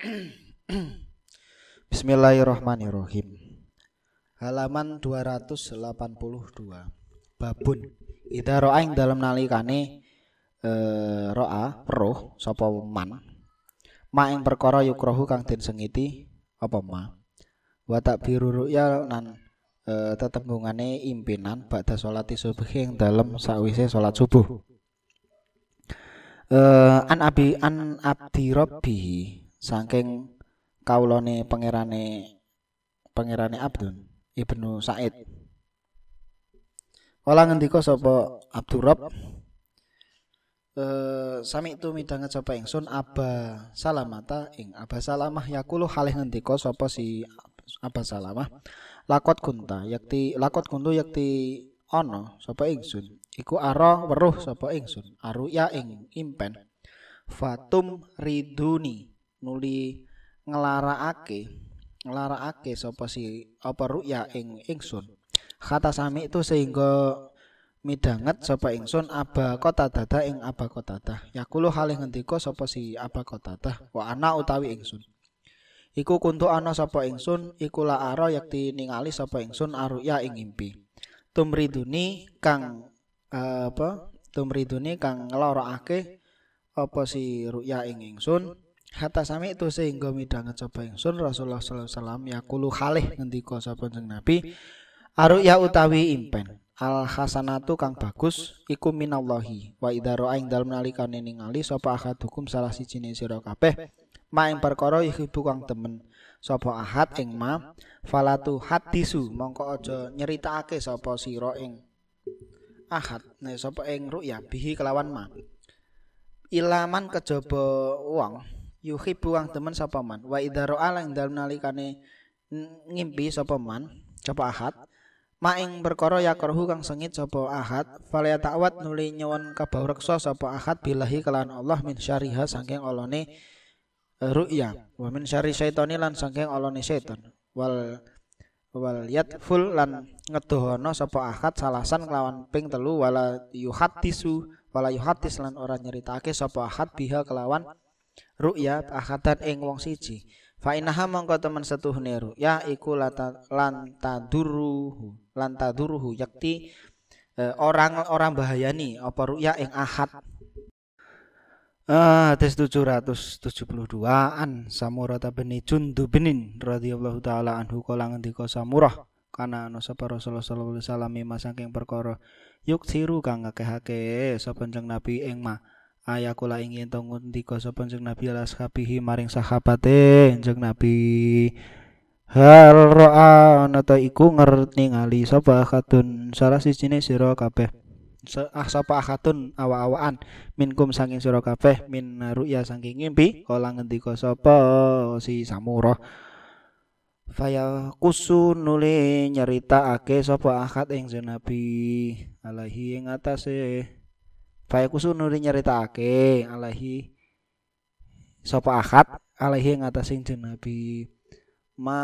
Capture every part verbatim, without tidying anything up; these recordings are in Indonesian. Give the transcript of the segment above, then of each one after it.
Bismillahirrahmanirrahim. Halaman dua ratus delapan puluh dua. Babun idza ra'a ing dalem nalikane eh, ra'a roh sapa man ma ing perkara yukrahu kang den sengiti apa ma wa takbiru ru'ya nan eh, tetembungane impinan ba'da sholati subuh ing dalem sawise salat subuh. Eh, an abi an abdi rabbi saking kaulane pangerane pangerane Abdun Ibnu Said. Kala ngendika sapa Abdurrab eh sami tu midanget sapa ingsun Aba Salamata ing Aba Salamah yakulu halih ngendika sapa si Aba Salamah lakot kunta yakti lakot kuntu yakti ana sapa ingsun iku ara weruh sapa ingsun aruya ing impen fatum riduni nuli nglarakake nglarakake sapa si apa ruya ing ingsun kata sami itu sehingga midanget sapa ingsun aba qatadah ing aba qatadah yakulu halih ngendika sapa si aba qatadah wa ana utawi ingsun iku kuntu ana sapa ingsun iku la ara yakti ningali sapa ingsun aruya ing ngimpi tumriduni kang uh, apa tumriduni kang nglarakake apa si ruya ing ingsun hatta sami itu sehingga midanget sapa ingsun Rasulullah sallallahu alaihi wasallam yaqulu halih ngendika sapa jeneng Nabi aruya utawi impen al hasanatu kang bagus iku minallahi wa idza ra'a ing dalem nalikane ningali sapa ahadukum salah sijine sira kabeh ma ing perkara iku kang temen sapa ahad ing ma falatu hadisu mongko aja nyeritakake sapa sira ing ahad nek sapa ing ruya bihi kelawan ma ilaman kejaba wong yuhibbu kang demen sapa man wa idza ra'a ing dalem nalikane ngimpi sapa man sapa ahad ma ing perkara yakrahu kang sengit sapa ahad fala ta'awat nuli nyuwun kabawreksa sapa ahad billahi kelawan Allah min syariha saking olone ru'ya wa min syarri syaitani lan saking olone setan wal wal yatful lan ngedohono sapa ahad salasan kelawan ping telu wala yuhaddisu wala yuhaddis lan ora nyeritake sapa ahad biha kelawan ru'ya ahadan ing wong siji fa inaha mongko temen setuhne ru'ya iku lan taduruhu lan taduruhu yakti eh, orang orang bahayani apa ru'ya ing ahad. Ah, hadis tujuh ratus tujuh puluh dua an Samurah bin Jundubin radhiyallahu taala anhu kala ngendika Samurah kana ana sapa Rasulullah sallallahu alaihi wasallam saking perkara yuksiru kang ngakehake sapa jeneng Nabi ing ma ayakula ingin to ngendika sapa jeneng Nabi alashabihi maring sahabate jeneng Nabi hal ra'a nata iku ngerti ngali sapa akatun salah sijine sira kabeh ah sapa akatun awa-awaan minkum saking sira kabeh min ru'ya saking ngimpi kala ngendika sapa si Samurah faya kusu nuli nyeritakake sapa akad ing Nabi alaihi ing atase faya kusu nuli nyeritakake alaihi sapa akad alaihi ing atase ing Nabi ma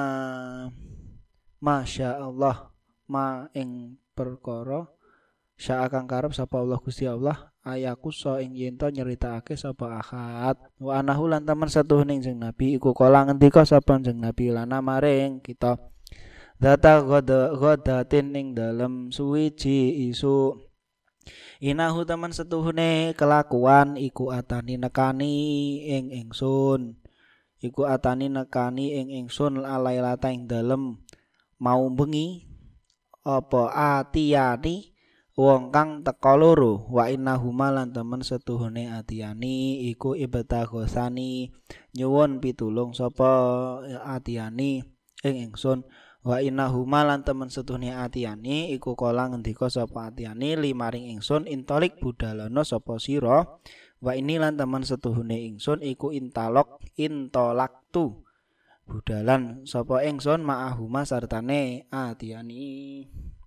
masya Allah ma ing perkara sya kang karep sapa Allah Gusti Allah ayaku so ing yen to nyeritakake sapa ahad wa anahu lan temen setuhuning jeng Nabi iku kala ngendika sapa jeng Nabi lana maring kita data goda godatin ing dalem suwiji isu inahu temen setuhune kelakuan iku atani nekani ing ingsun iku atani nekani ing ingsun alailata ing dalem mau bengi apa atiyani wong kang teka loro wa innahuma lan temen setuhune atiyani iku ibtaghosani nyuwun pitulung sapa atiyani ing ingsun wa innahuma lan temen setuhune atiyani iku kala ngendika sapa atiyani limaring ingsun intolik budalana sapa sira wa ini lan temen setuhune ingsun iku intalok intolaktu budalan sapa ingsun ma'ahuma sartane atiyani.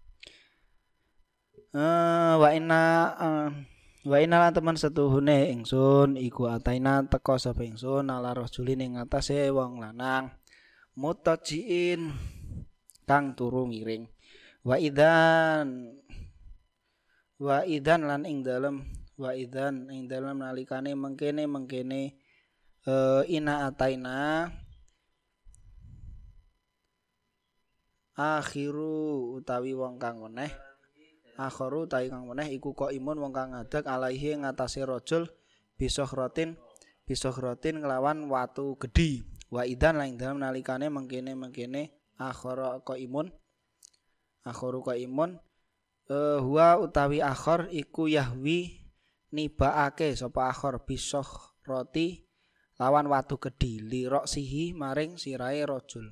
Uh, wa inna uh, wa inna lan teman setuhune ingsun iku ataina teka sapa ingsun ala rajulin ing atase wong lanang mutajiin kang turu miring wa idan wa idan lan ing dalem wa idan ing dalem nalikane mengkene mengkene uh, ina ataina akhiru utawi wong kang meneh akhiru utawi kang meneh iku kok imun wong kang ngadeg alaihi ngatasé rajul bisohrotin bisohrotin nglawan watu gedhi wa idan lan dalem nalikane mengkene-mengkene akhara kok imun akhiru kok imun uh, huwa utawi akhir iku yahwi nibaake sapa akhir bisohroti lawan watu gedhi lirok sihi maring sirahe rajul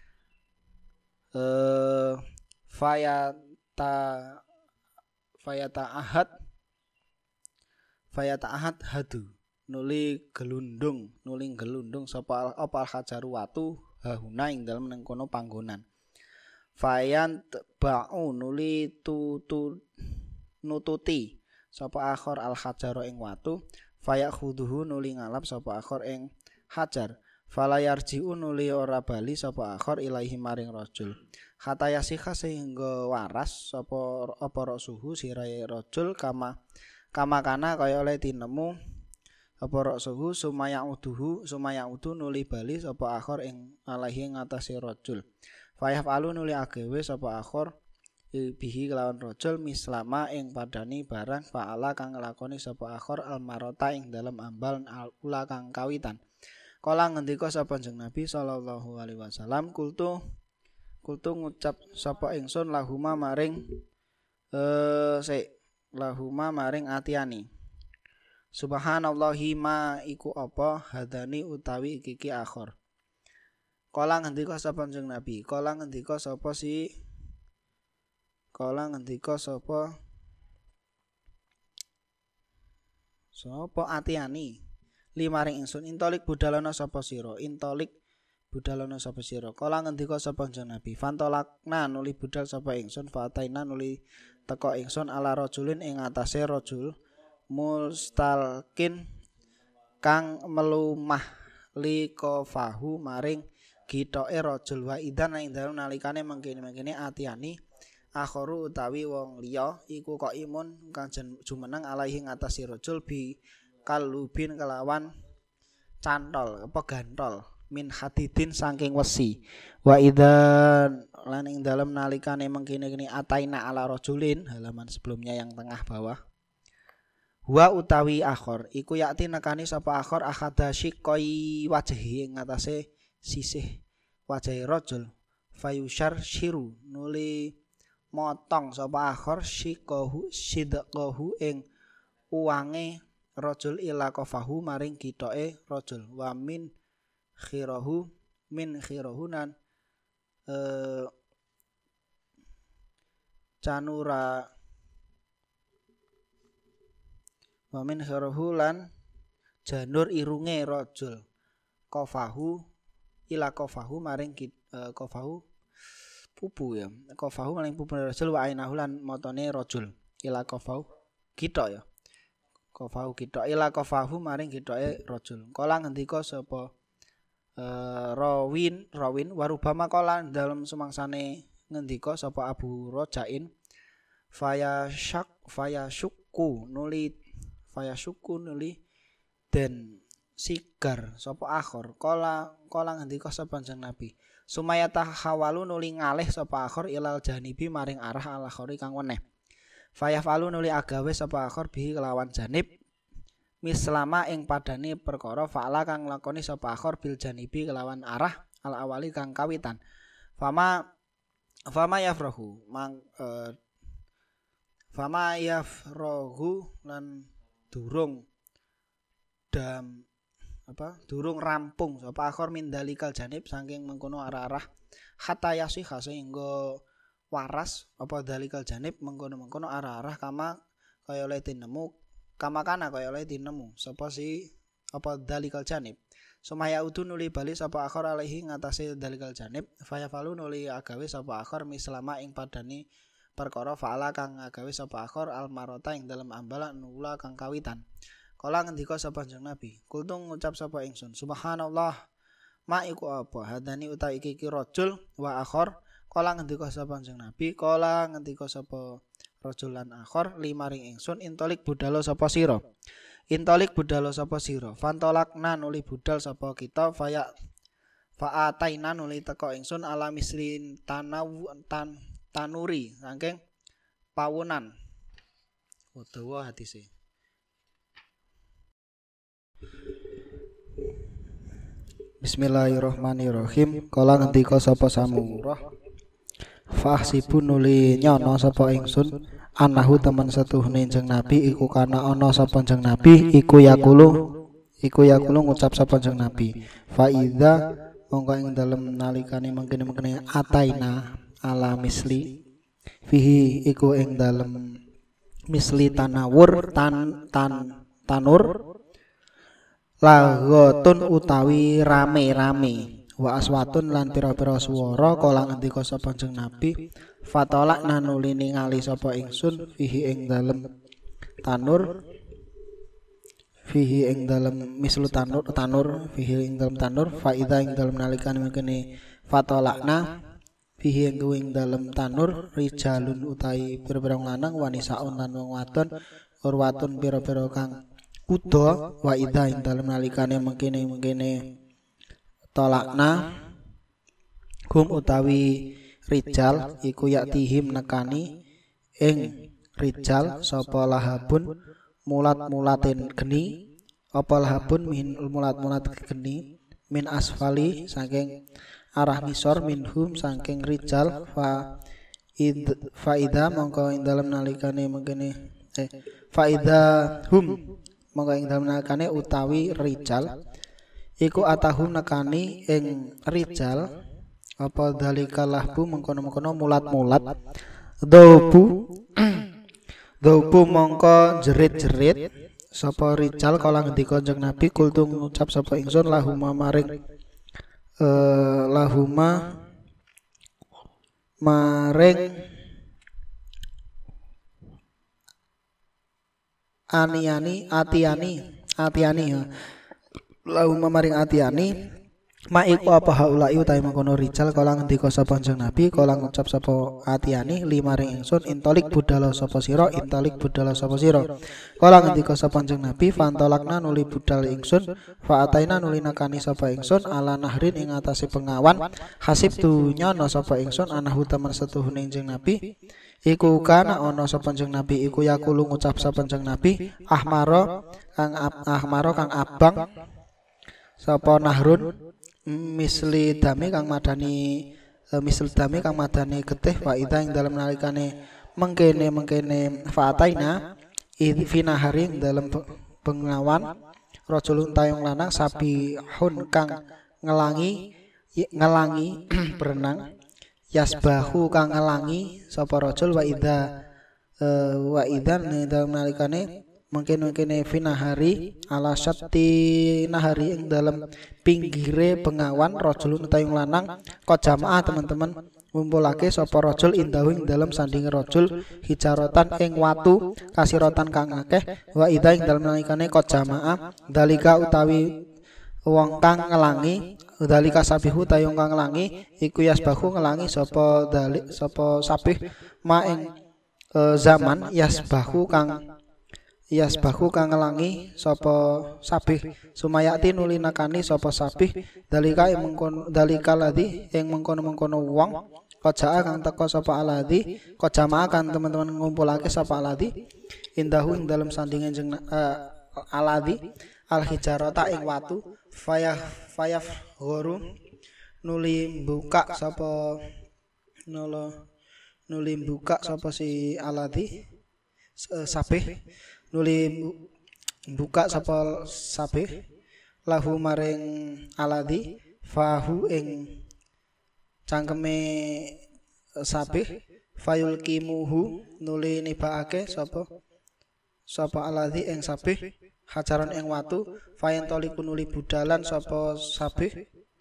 eh fayata fayata ahad fayata ahad hadu nuli gelundung nuli gelundung sapa apa hajaru watu hahuna ing dalem nang kono panggonan fayan ba'u nuli tutu nututi sapa akhir al hajaro ing watu fayakhuduhu nuli ngalap sapa akhir ing hajar falayarji'u nuli ora bali sapa akhir ilahi maring rajul khatayasiha sehingga waras sapa apa rasuhu sirahe rajul kama kama kana kaya oleh tinemu apa rasuhu sumaya uduhu sumaya udu nuli bali sapa akhir ing alahi ngatasé rajul fayafalu nuli agawe sapa akhir bihi kelawan rajul mislama ing padani barang faala kang nglakoni sapa akhir almarota ing dalem ambal ula kang kawitan. Kala ngendika sapa Kanjeng Nabi sallallahu alaihi wasallam kultu kultu ngucap sapa ingsun lahuma maring eh sik lahuma maring atiani. Subhanallahi ma iku apa hadani utawi iki akhir. Kala ngendika sapa Kanjeng Nabi, kala ngendika sapa si Kala ngendika sapa sapa atiani limaring ingsun intolik budalana sapa sira intolik budalana sapa sira kala ngendika sapa Kanjeng Nabi fantolakna nuli budal sapa ingsun fataina nuli teka ingsun ala rajulin ing atase rajul mustalkin kang melumah li kofahu maring gitoke rajul wa idan ing dalem nalikane mengkene-mengkene atiani akhiru utawi wong liya iku kok imun kang jumeneng alaihi ngatasi rajul bi kalubin kelawan cantol apa gantol min hadidin saking wesi wa idan lan ing dalem nalikane mengkene-kene ataina ala rajulin halaman sebelumnya yang tengah bawah wa utawi akhir iku yakti nekani sapa akhir akhada shiqai wajhi ing atase sisih wajahe rajul fayushar shiru nuli motong sapa akhir shikahu sidqahu ing uwange rajul ila qafahu maring gitoke rajul wa min khirahu min khirahunan eh canura wa min khirahu lan janur irunge rajul qafahu ila qafahu maring uh, qafahu pupu ya qafahu maring pupu rajul wa ainahu lan motone rajul ila qafahu kita ya qafahu kita ila qafahu maring gitoke rajul kala ngendika sapa uh, rawin rawin warubama kala dalam sumangsane ngendika sapa Abu Rojain faya syak faya syukku nuli faya syukku nuli den sigar sapa akhir kala kala ngendika sapa Kanjeng Nabi sumaya tahawalu nuli ngalih sapa akhir ilal janibi maring arah al akhiri kang weneh fayafalu nuli agawe sapa akhir bihi kelawan janib mislama ing padane perkara faala kang lakoni sapa akhir bil janibi kelawan arah al awali kang kawitan fama fama yafrahu mang eh, fama yafrahu lan durung dam apa durung rampung sapa akhir min dalikal janib saking mengkono arah-arah hatta yasiha sehingga waras apa dalikal janib mengkono-mengkono arah-arah kama kaya oleh tinemu kama kana kaya oleh tinemu sapa si apa dalikal janib sumaya udu nuli bali sapa akhir alaihi ngatasé dalikal janib fayafalu nuli agawe sapa akhir mislama ing padani perkara faala kang agawe sapa akhir almarota ing dalem ambalan nula kang kawitan. Kala ngendika sapa Kanjeng Nabi, kultung ngucap sapa ingsun, subhanallah, ma iku apa? Hadani utawi iki iki rajul wa akhir. Kala ngendika sapa Kanjeng Nabi, kala ngendika sapa rajul lan akhir limaring ingsun intolik budalo sapa sira. Intolik budal sapa sira. Fantolakna nuli budal sapa kita faya fa'ataina nuli teka ingsun ala mislin tanawu tan tanuri saking pawunan. Utawa hadise. Bismillahirrahmanirrahim. Kala ngendika sapa Samurah. Fahsibun nuli nyono sapa ingsun anahu temen setuhune Kanjeng Nabi iku kana ana sapa Kanjeng Nabi iku yakulu iku yakulu ngucap sapa Kanjeng Nabi. Fa idza mongko ing dalem nalikane mengkene-mengkene ataina ala misli fihi iku ing dalem misli tanawur tan tan tanur lagotun utawi rame-rame wa aswatun lan pira-pira swara kala ngendika sapa Kanjeng Nabi fatolak nanuli ningali sapa ingsun fihi ing dalem tanur fihi ing dalem mislu tanur tanur fihi ing dalem tanur faida ing dalem nalikane mengkene fatolakna fihi ing dalem tanur rijalun utai pira-pira lanang wanisaun lan wong wadon urwatun pira-pira kang kuda wa idza ing dalem nalikane mengkene-mengkene tolakna kum utawi rijal iku yaktihim nekani ing rijal sapa lahabun mulat-mulatin geni apa lahabun min mulat-mulat geni min asfali saking arah ngisor minhum saking rijal fa id faida mongko ing dalem nalikane mengkene eh faida hum mongko ing dalem nalikane utawi rijal iku atahum nekani ing rijal apa dalika lahbu mengkono-mengkono mulat-mulat daubu daubu mongko jerit-jerit sapa rijal kala ngendika Kanjeng Nabi kultu ngucap sapa ingsun lahuma maring eh, lahuma maring aniani atiani atiani ya lahuma maring atiani ma iku apa haulai utahe mengkono rijal kala ngendika sapa Kanjeng Nabi kala ngucap sapa atiani limaring ingsun intolik budala sapa sira intolik budala sapa sira kala ngendika sapa Kanjeng Nabi fantolakna nuli budal ingsun fa ataina nuli nakani sapa ingsun ala nahrin ing atase pengawan hasib dunyono sapa ingsun anahu temen setuhune Kanjeng Nabi iku kana ana sapa Kanjeng Nabi iku yakulu ngucap sapa Kanjeng Nabi ahmara kang ahmara kang abang sapa nahrun misli dami kang madani e, misli dami kang madani getih wa idza ing dalem nalikane mengkene mengkene fataina idfina haring dalem pengawan rajulun tayong lanang sabihun kang ngelangi ngelangi berenang yasbahu kang ngelangi sapa rajul wa idza e, wa idza ing dalem nalikane mungkin-mungkin fina hari ala syatti nahari ing dalam pinggire pengawan rajulun tayung lanang kok jamaah teman-teman ngumpulake sapa rajul indahu ing dalam sandinge rajul hijaratan ing watu kasirotan kang akeh wa idza ing dalam nalikane kok jamaah dalika utawi wong kang ngelangi dalika sabihu tayung kang ngelangi iku yasbahu ngelangi sapa dalik sapa sabih ma ing e, zaman yasbahu kang yasbahu kang ngelangi sapa sabih sumayati nuli nakani sapa sabih dalika ing mengkono dalika ladhi ing mengkono-mengkono wong kojaa kang teka sapa aladhi kojamaah kang teman-teman ngumpulake sapa aladhi indahu ing dalem sandinge jeng uh, aladhi al hijarata ing watu fayah fayaf ghoru nuli buka sapa nolo nuli buka sapa si aladhi uh, sabih nuli buka sapa sabih lahu maring aladi fahu ing cangkeme sabih fayulkimuhu nuli nibaake sapa sapa aladi ing sabih hajaran ing watu fayentoliku nuli budalan sapa sabih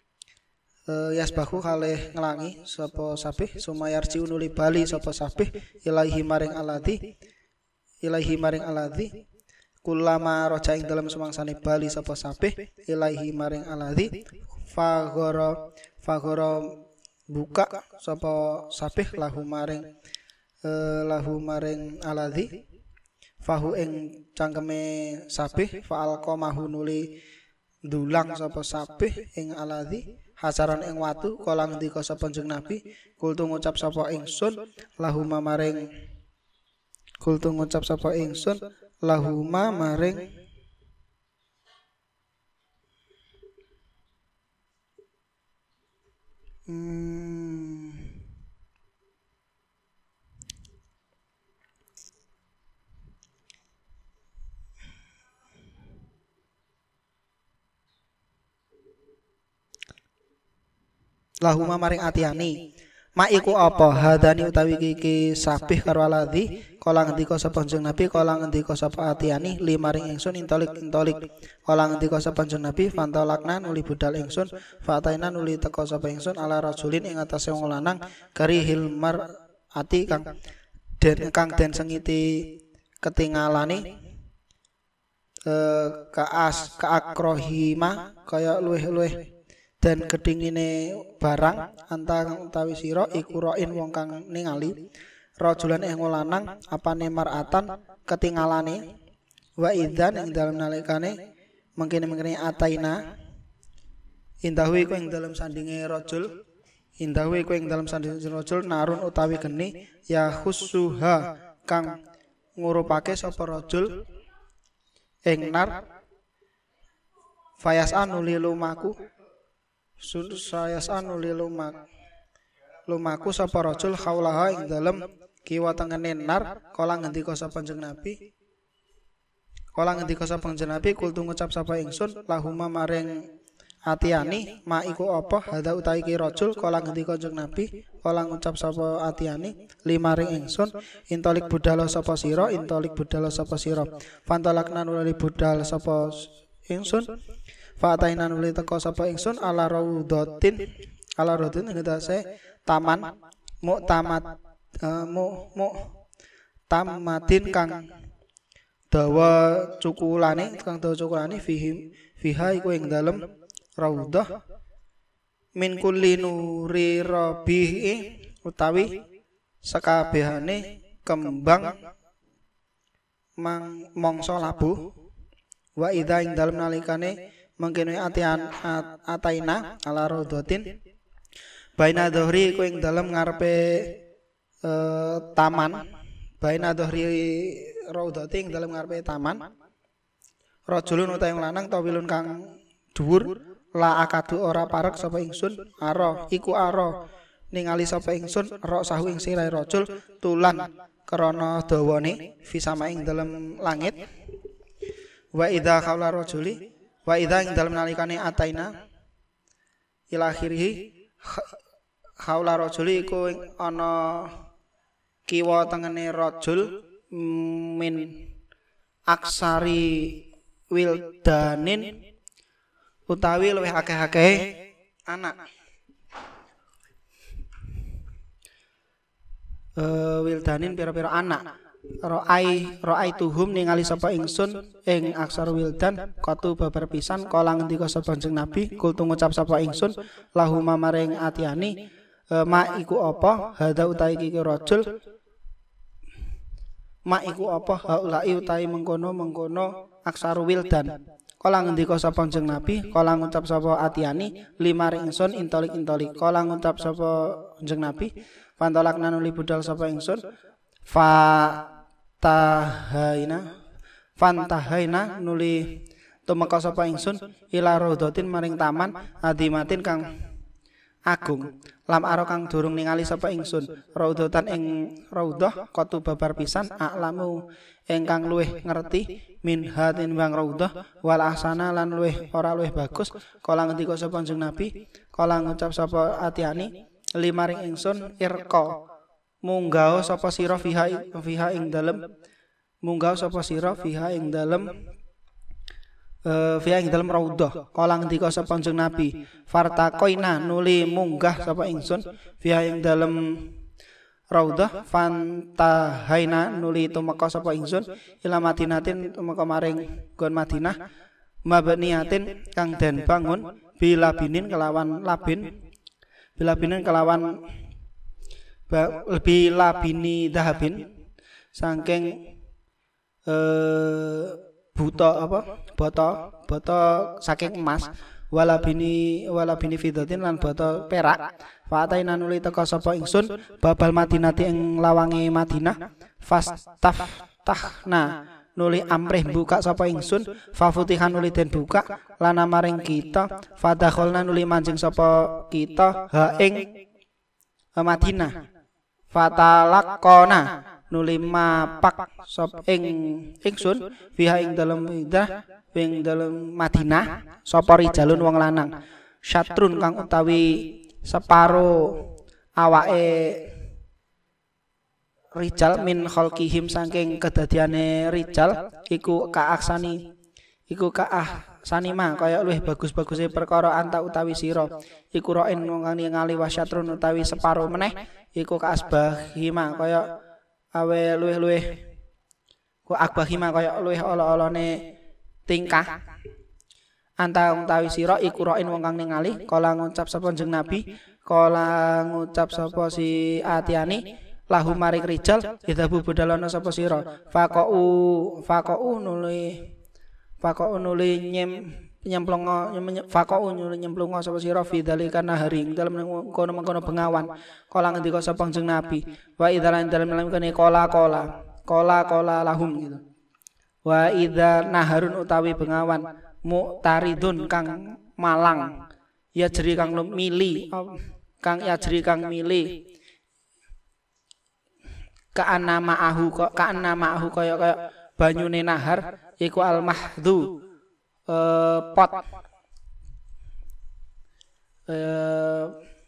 e, yasbahu kalih ngelangi sapa sabih sumayarci nuli bali sapa sabih ilahi maring aladi ilaihi maring aladhi kulama roja ing dalam sumangsane bali sapa sabih ilaihi maring aladhi fagoro fagoro buka sapa sabih lahu maring eh, lahu maring aladhi fahu ing cangkeme sabih fa'al qamahu nuli ndulang sapa sabih ing aladzi hasaran ing watu kala ngendika sapa Kanjeng Nabi kultu ngucap sapa ingsun lahuma maring kultu ngucap sapa ingsun lahuma maring hmm lahuma maring atiani ma iku apa hadani utawi iki sabih karo aladzi kala ngendika sapa Kanjeng Nabi kala ngendika sapa atiani limaring ingsun intolik intolik kala ngendika sapa Kanjeng Nabi fantolakna nuli budal ingsun fataina nuli teka sapa ingsun ala rajulin ing atase wong lanang karihil mar ati kang den kang den sengiti ketingalane eh kaas kaakrohima kaya luweh-luweh dan gedingine barang antang utawi sira iku roin wong kang ningali rajulan ing lanang apane maratan ketingalane wa idzan ing dalem nalikane mengkene-mengkene ataina indahu iku ing dalem sandinge rajul indahu iku ing dalem sandinge rajul narun utawi geni ya khusuha kang ngurupake sapa rajul ing nar fayasan nuli lumaku saya anu lumak lumaku sapa rajul khaulaha ing dalem kiwa tengene nar kala ngendika sapa Kanjeng Nabi kala ngendika sapa Kanjeng Nabi kultu ngucap sapa ingsun lahuma maring atiani ma iku apa hadza utawi ki rajul kala ngendika Kanjeng Nabi kala ngucap sapa atiani limaring ingsun intolik budal sapa sira intolik budal sapa sira fantalakna nuli budal sapa ingsun Fa'ataina nuli teka sapa ingsun ala raudhatin ala raudhatin ngedase taman muktamat uh, mu mu tamatin kang dawa cukulane kang dawa cukulane fihi fiha iku ing dalem raudhah min kulli nuri rabihi utawi sakabehane kembang mang mangsa labuh wa idza ing dalem nalikane mengkene atian ataina ala raudhatin baina dhuhri ku ing dalem ngarepe e, taman baina dhuhri raudhati ing dalem ngarepe taman rajulun utawi lanang tawilun kang dhuwur la akadu ora parek sapa ingsun ara iku ara ningali sapa ingsun ra sahu ing sirahe rajul tulan krana dawane fisama ing dalem langit wa idza khaula rajuli wa idza ing dalem nalikane ataina ila akhirih khaula rajuli iku ana kiwa tengene rajul min aksari wildanin utawi luwih akeh-akeh anak uh, wildanin pira-pira anak Ro'ai ro'ai tuhum ningali sapa ingsun ing aksar wildan katu babar pisan kala ngendika sapa Kanjeng Nabi kultu ngucap sapa ingsun lahuma maring atiani e, ma iku apa hadza utawi iki rajul ma iku apa haulai utawi mengkono-mengkono aksar wildan kala ngendika sapa Kanjeng Nabi kala ngucap sapa atiani limaring ingsun intolik-intolik kala ngucap sapa Kanjeng Nabi pantolak nanuli budal sapa ingsun fa tahaina fantahaina nuli tumeka sapa ingsun ila raudhatin maring taman adimatin kang agung lam aro kang durung ningali sapa ingsun raudhatan ing raudhah katu babar pisan aklamu ingkang luwih ngerti min hatin bang raudhah wal ahsana lan luwih ora luwih bagus kala ngendika sapa Kanjeng Nabi kala ngucap sapa atiani limaring ingsun irqa munggah sapa sira fiha fiha ing dalem munggah sapa sira fiha ing dalem uh, fiha ing dalem raudhah kala ngendika sapa Kanjeng Nabi fartaqoina nuli munggah sapa ingsun fiha ing dalem raudhah fantahaina nuli tumeka sapa ingsun ila madinatin tumeka maring nggon Madinah mabniyatin kang den bangun bilabinin kelawan labin bilabinin kelawan lebih labini dahabin saking eh buta apa bata bata saking emas wala bini wala bini fidatin lan bata perak fa ataina nuli teka sapa ingsun babal Madinati ing lawange Madinah fastaftahna nuli amrih buka sapa ingsun fafutihan nuli den buka lana maring kita fadakhalna nuli manjing sapa kita ha ing Madinah fatalaqona nuli mapak sop ing ingsun fiha ing dalem idah ing dalem Madinah sapa rijalun wong lanang syatrun kang utawi separo awake rijal min khalqihim saking kedadiane rijal iku kaaksani iku kaah sanima kaya luwih bagus-baguse perkara anta utawi sira iku roen wong kang ningali wasyatrun utawi separo meneh iku kaasbahima kaya awe luwih-luwih ku akbahima kaya luwih ala-alane tingkah anta utawi sira iku roen wong kang ningali kala ngucap sapa jeneng Nabi kala ngucap sapa si Atiani lahu maring rijal idhabu budalana sapa sira faqau faqau nuli faqau nuli nyem nyemplongo faqau nuli nyemplongo sapa sira fi dzalika nahari dalem kono-kono bengawan kala ngendika sapa jeneng Nabi wa idzalan dalem kene kala kala kala kala lahum gitu wa idza naharun utawi bengawan mu'taridun kang malang ya jeri kang mili kang ya jeri kang mili ka'anna ma'ahu kok ka'anna ma'ahu kaya kaya banyune nahar iku al mahdhu eh, pot eh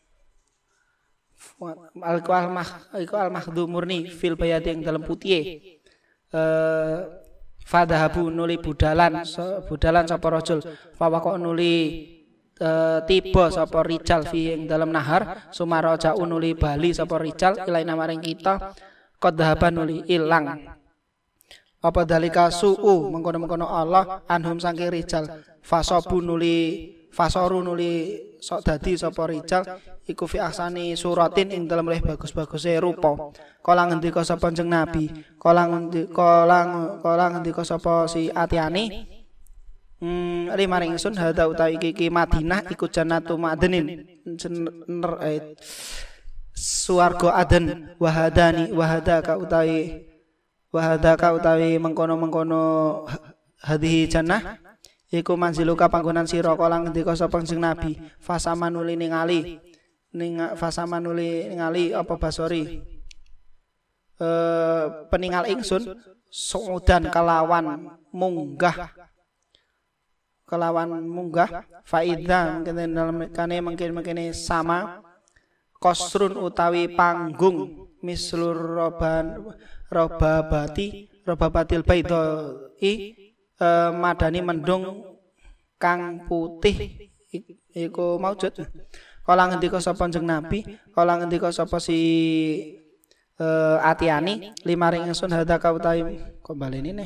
al mah iku al mahdhu murni fil bayati ing dalam putih eh fadhabu nuli budalan so, budalan sapa rajul fawaqo nuli e, tiba sapa rijal fi ing dalam nahar sumaraja nuli bali sapa rijal ilaina maring kita qad dhahaban nuli ilang apa dalika suu mengkono-mengkono Allah anhum saking rijal fasabu nuli fasoru nuli sok dadi sapa rijal iku fi ahsani suratin ing dalem luwih bagus-baguse rupa kala ngendika sapa jeneng Nabi kala ngendika kala kala ngendika sapa si Atiani hmm rimaring ingsun hadza utawi iki Madinah iku jannatu ma'danin eh, swarga Aden wahadani wahadaka utawi wahadaka utawi mengkono-mengkono hadhihi jannah iku manziluka panggonan sira kala ngendika sapa jeneng Nabi fasamanuli ningali ning fasamanuli ningali apa basori e, peningal ingsun suudan kelawan munggah kelawan munggah faida mungkin dalam kane mungkin-mungkin sama kosrun utawi panggung mislur roban robabati robabatil baidai e, madani mendung kang putih iku maujud kala ngendika sapa jeneng Nabi kala ngendika sapa si uh, Atiani limaring ingsun hadaka utawi kok baleni neh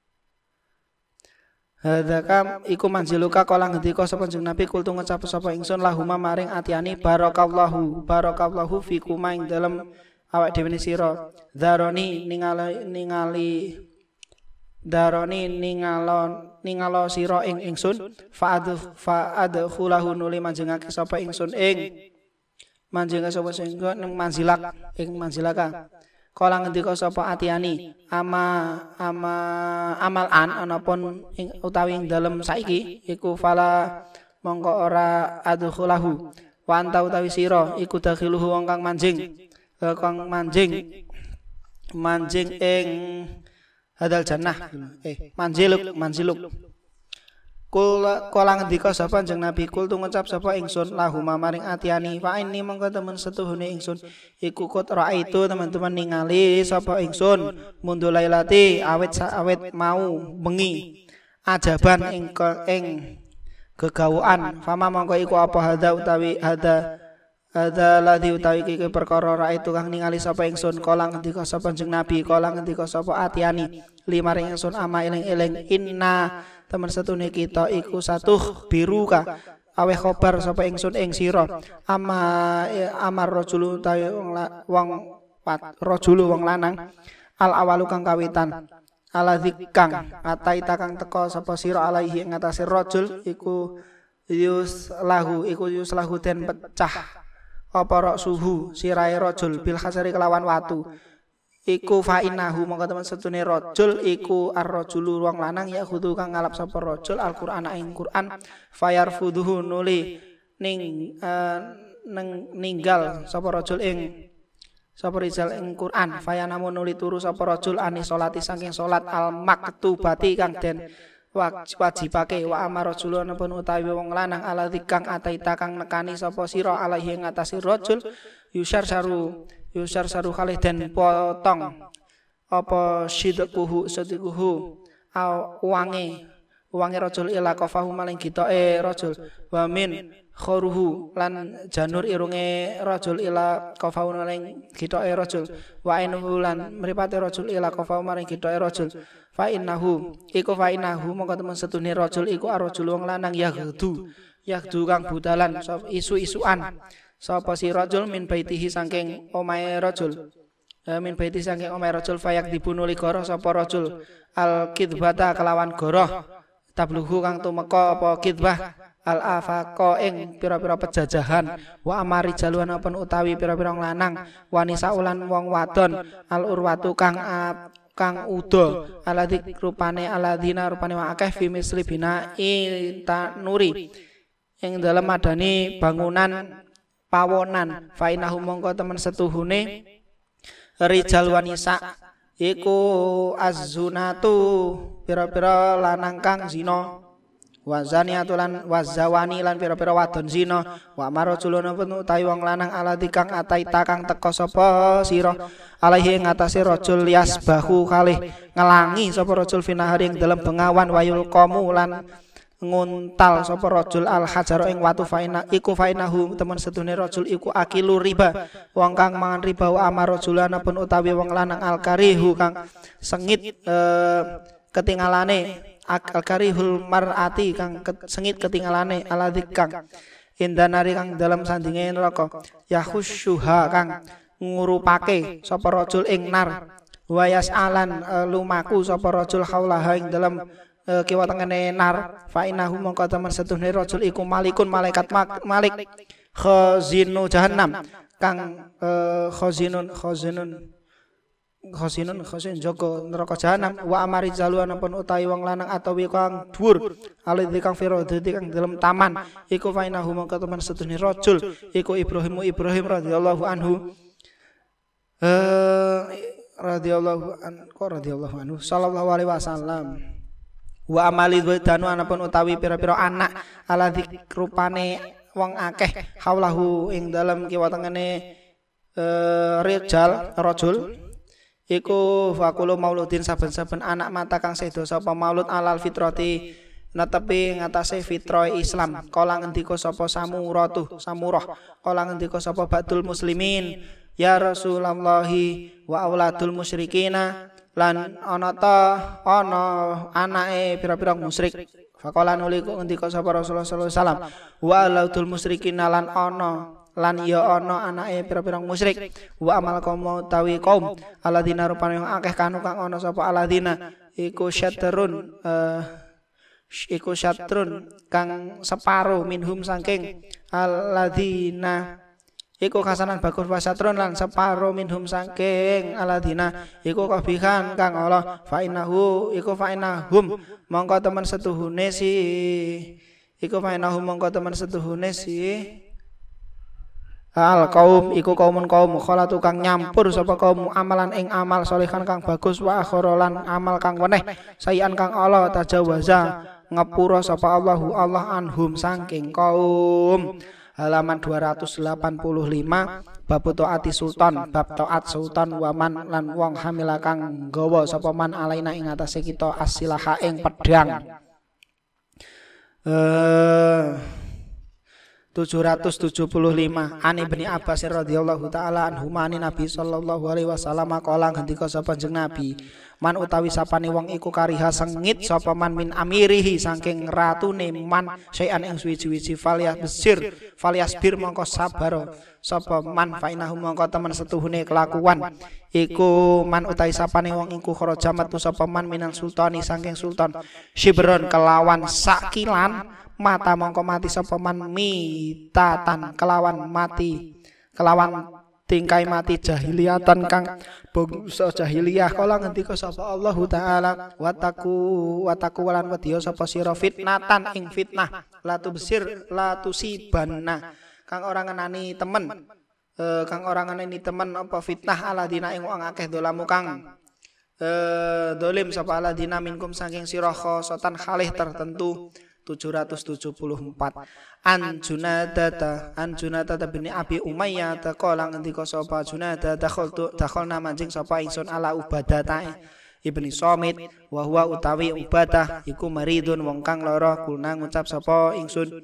hadaka iku manziluka kala ngendika sapa jeneng Nabi kultu ngucap sapa ingsun lahuma maring Atiani barakallahu barakallahu fikuma ing dalem awak dhewe sira daroni ningali ningali daroni ningalon ningalo sira ing ingsun fa'adhu fa'adkhulahu nuli manjengake sapa ingsun ing manjengake sapa ingsun ning manzilak ing manzilaka kala ngendika sapa Atiani ama ama amal an anapun ing utawi ing dalem saiki iku fala mongko ora adkhulahu wa anta utawi sira iku dakhiluhu wong kang manjing kang manjing manjing ing hadal jannah eh manziluk manziluk kul kala ngendika sapa jeneng Nabi kul tu ngucap sapa ingsun lahuma maring Atiani fa inni mongko temen setuhune ingsun iku kot raaitu teman-teman ningali sapa ingsun mundu lailati awet awet mau bengi ajaban ing ing gegawuan fama mongko iku apa hada utawi hada ada ladhi utawi iki perkara raaitu kang ningali sapa ingsun kala ngendika sapa jeneng Nabi kala ngendika sapa Atiani limaring ingsun ama eling-eling inna temen setune kita iku satuh biruka aweh khobar sapa ingsun ing sira ama amar rajulu utawi wong wat rajulu wong lanang al awalu kang kawitan aladzi kang ataita kang teka sapa sira alaihi ing atase rajul iku yus lahu iku yus lahu den pecah apa rok suhu sirahe rajul bil khasari kelawan watu iku fa innahu mongko temen setune rajul iku ar-rajulu wong lanang ya kudu kang ngalap sapa rajul Al-Qur'an ing Qur'an fayarfuduhu nuli ning uh, neng, ninggal sapa rajul ing sapa rizal ing Quran fayanamu nuli turu sapa rajul ani salati saking salat al maktubati kang den wajibake wa amara rajulun pun utawi wong lanang aladzi kang ataita kang nekani sapa sira alaihi ing atase rajul yusyar saru yusyar saru kalih den potong apa sidquhu sidquhu au wange wange rajul ila qafahu maling gitoke rajul wa min khuruhu lan janur irunge rajul ila qafahu maling gitoke rajul wa ainuhu lan mripate rajul ila qafahu maling gitoke rajul fa innahu iku fa innahu mongko temen setune rajul iku arajul wong lanang yahdu yahdu kang budalan isu-isuan sapa si rajul min baitihi saking omahe rajul min baiti saking omahe rajul fayak dibunuli goroh sapa rajul al kidbata kelawan goroh tabluhu kang tumeka apa kidbah al afaqa ing pira-pira pejajahan wa amari jaluan apa utawi pira-pira lanang wanisa ulan wong wadon al urwatu kang uh, kang uda aladzi rupane aladina rupane wa akeh fi misli bina ita nuri ing dalem madani bangunan pawonan fa inahu mongko temen setuhune rijal wanisa iku az-zunatu pira-pira lanang kang zina wazaniatu lan wazawani lan pira-pira wadon zina wa marajulun utawi wong lanang alati kang ataita kang teka sapa sira alaihi ing atase rajul yasbahu kalih ngelangi sapa rajul finahari ing dalem bengawan wayul qamu lan nguntal sapa rajul al hajar ing watu faina iku fainahu temen setune rajul iku akilu riba wong kang mangan riba wa amarajulana pun utawi wong lanang al karihu kang sengit eh, ketinggalane akal karihul mar'ati kang sengit ketinggalane aladzi kang indanari kang dalam sandinge neraka yahusyuha kang ngurupake sapa rajul ing nar wa yasalan uh, lumaku sapa rajul haulaha ing dalam uh, kiwa tengene nar fa innahu mongko temen setuhne rajul iku malikun malaikat malik khazinu jahannam kang uh, khazinun khazinun khosinun khosin joko neraka jahanam wa amari jaluan pun utawi wong lanang atawi kang dhuwur alidzi kang firodati kang dalam taman iku fainahu mongko temen setuhne rajul iku Ibrahimu Ibrahim radhiyallahu anhu eh radhiyallahu an ko radhiyallahu anhu sallallahu alaihi wasallam wa amali danu anapun utawi pira-pira anak aladzi rupane wong akeh haulahu ing dalam kiwa tengene eh rijal rajul iku fakulu mauludin saben-saben anak mata kang sedo sapa maulud alal fitrati netepi ngatasé fitrah Islam kala ngendika sapa samuratu samurah kala ngendika sapa badul muslimin ya Rasulullah wa auladul musyrikina lan ana ta ana anake pira-pira musyrik faqala nuli ngendika sapa Rasulullah sallallahu alaihi wasallam wa auladul musyrikina lan ana lan ya ana anake pira-pira musyrik wa amal kaum tawi kaum alladzina rupane akeh kanu kang ana sapa alladzina iku syatrun uh, iku syatrun kang separo minhum saking alladzina iku kasanan bagus wasatrun lan separo minhum saking alladzina iku kabihan kang Allah fa innahu iku fa innahum mongko temen setuhune si iku fa innahum mongko temen setuhune si al kaum iku kaumun kaum kholatu kang nyampur sapa kaum amalan ing amal salihan kang bagus wa akhiralan amal kang weneh sayan kang Allah tajawaza ngapura sapa Allahu Allah anhum saking kaum halaman dua ratus delapan puluh lima bab taati sultan bab taat sultan waman lan wong hamila kang gawa sapa man alaina ing atase kita asilaha ing pedhang eh tujuh ratus tujuh puluh lima An Ibnu Abbas radhiyallahu taala anhuma Nabi sallallahu alaihi wasallam qala ngendika sapa jeneng Nabi man utawi sapane wong iku kariha sengit sapa man min amirihi saking ratune man sayan ing suwi-wiji falyas besir falyas bir mongko sabar sapa man fainahu mongko temen setuhune kelakuan iku man utawi sapane wong iku kharaja metu sapa man minal sultani saking sultan shibron kelawan sakilan mata mongko mati sapa man mitatan kelawan mati kelawan tingkai mati jahiliyatan kang bangsa jahiliyah kala ngendika sapa Allah taala wataku wataku walan wedya sapa sira fitnatan ing fitnah latu besir latu sibanna kang ora ngenani temen e, kang ora ngenani temen apa fitnah aladina ing wong akeh dolamu kang e, dolim sapa aladina minkum saking sira khosotan khalih tertentu tujuh ratus tujuh puluh empat An Junadata An Junadata bin Abi Umayyah taqala ngendika sapa Junadata dakhaltu dakhalna manjing sapa ingsun ala Ubadah ibni Somit wa huwa utawi Ubadah iku maridun wong kang lara kulna ngucap sapa ingsun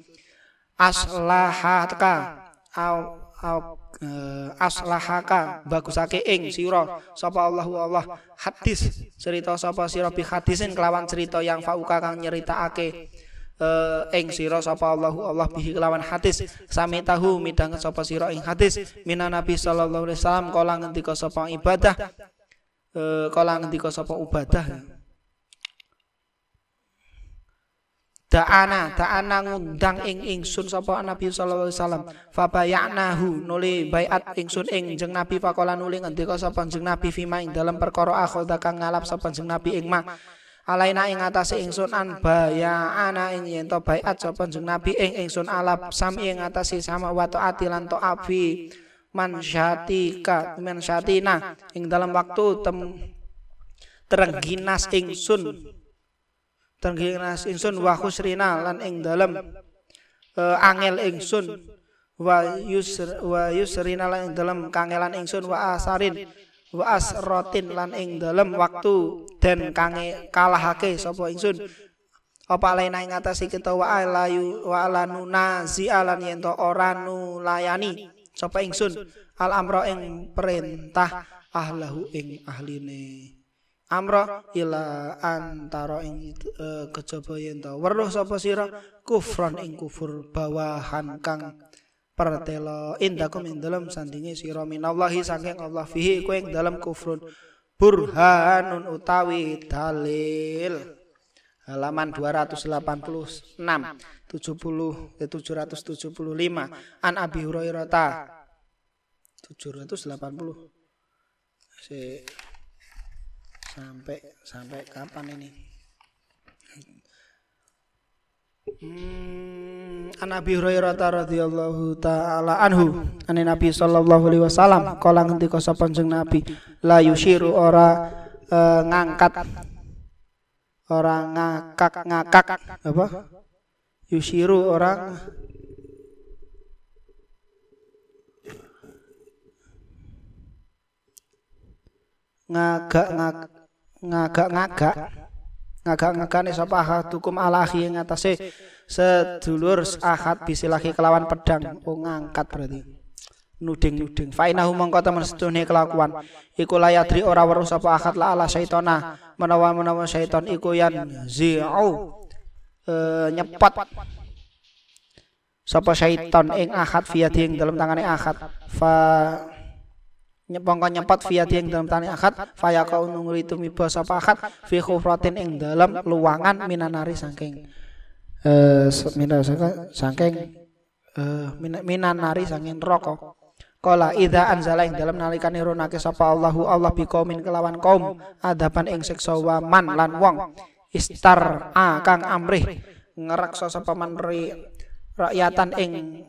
aslahaka au au aslahaka bagusake ing sira sapa Allahu Allah hadis cerita sapa sira bi hadisin kelawan cerita yang fauka kang nyeritakake Uh, ing sira sapa Allahu Allah bihi kelawan hadis sami tahu midang sapa sira ing hadis minan Nabi sallallahu alaihi wasallam kala ngendika sapa ibadah uh, kala ngendika sapa Ubadah Da'ana da'ana ngundang ing ingsun sapa Nabi sallallahu alaihi wasallam fa bayanahu nuli baiat ingsun ing jeng Nabi faqala nuli ngendika sapa jeng Nabi fima ing dalem perkara akhadha kang ngalap sapa jeng Nabi ing ma alaina ing atase ingsun an bayana ing yen to baiat sapa jeneng Nabi ing ingsun alap sam ing atase sama wa taati lan taat fi mansyatika mansyatina ing dalam waktu tem terengginas ingsun terengginas ingsun wa khusrina lan ing dalam uh, angel ingsun wa yusr wa yusrina lan ing dalam kangelan ingsun wa asarin wa asrotin lan ing dalem waktu den kange kalahake sapa ingsun apa lain ing atase kita wa alayu wa alanuna zialan yen to ora nulayani sapa ingsun al amra ing perintah ahlahu ing ahline amra ila antara ing uh, kejaba yen to weruh sapa sira kufron ing kufur bawahan kang pertelo indakum ing dalam sandinge sira minallahi saking Allah fihi kowe ing dalam kufrun burhanun utawi dalil halaman dua ratus delapan puluh enam tujuh puluh eh, tujuh ratus tujuh puluh lima An Abi Hurairah tujuh ratus delapan puluh si, sampai sampai kapan ini Hmm, An Abi Hurairah radhiyallahu taala anhu ane Nabi sallallahu alaihi wasallam kala ngendika sapa jeneng Nabi la yushiru ora uh, ngangkat ora ngakak-ngakak apa yushiru orang ngagak ngagak ngagak ngagak-ngagane sapa ahadukum alahi ing atase sedulur ahad bisilahi kelawan pedang oh ngangkat berarti nuding-nuding fa inahu mongko temen sedune kelakuan iku layadri ora weruh sapa ahad la ala syaitana menawa-menawa syaiton iku yan zi'u e, nyepot sapa syaiton ing ahad fiyadi ing dalam tangane ahad fa nyepongko nyepot fiati ing dalam tani akad faya kau nungri tumiba sapa akad fi khufratin ing dalam luangan minanari saking eh minan saking eh minanari saking neraka qala idza anzala ing dalam nalikane runake sapa Allahu Allah bi qaumin kelawan kaum adaban ing siksa wa man lan wong istar a kang amrih ngeraksa sapa man rakyatan ing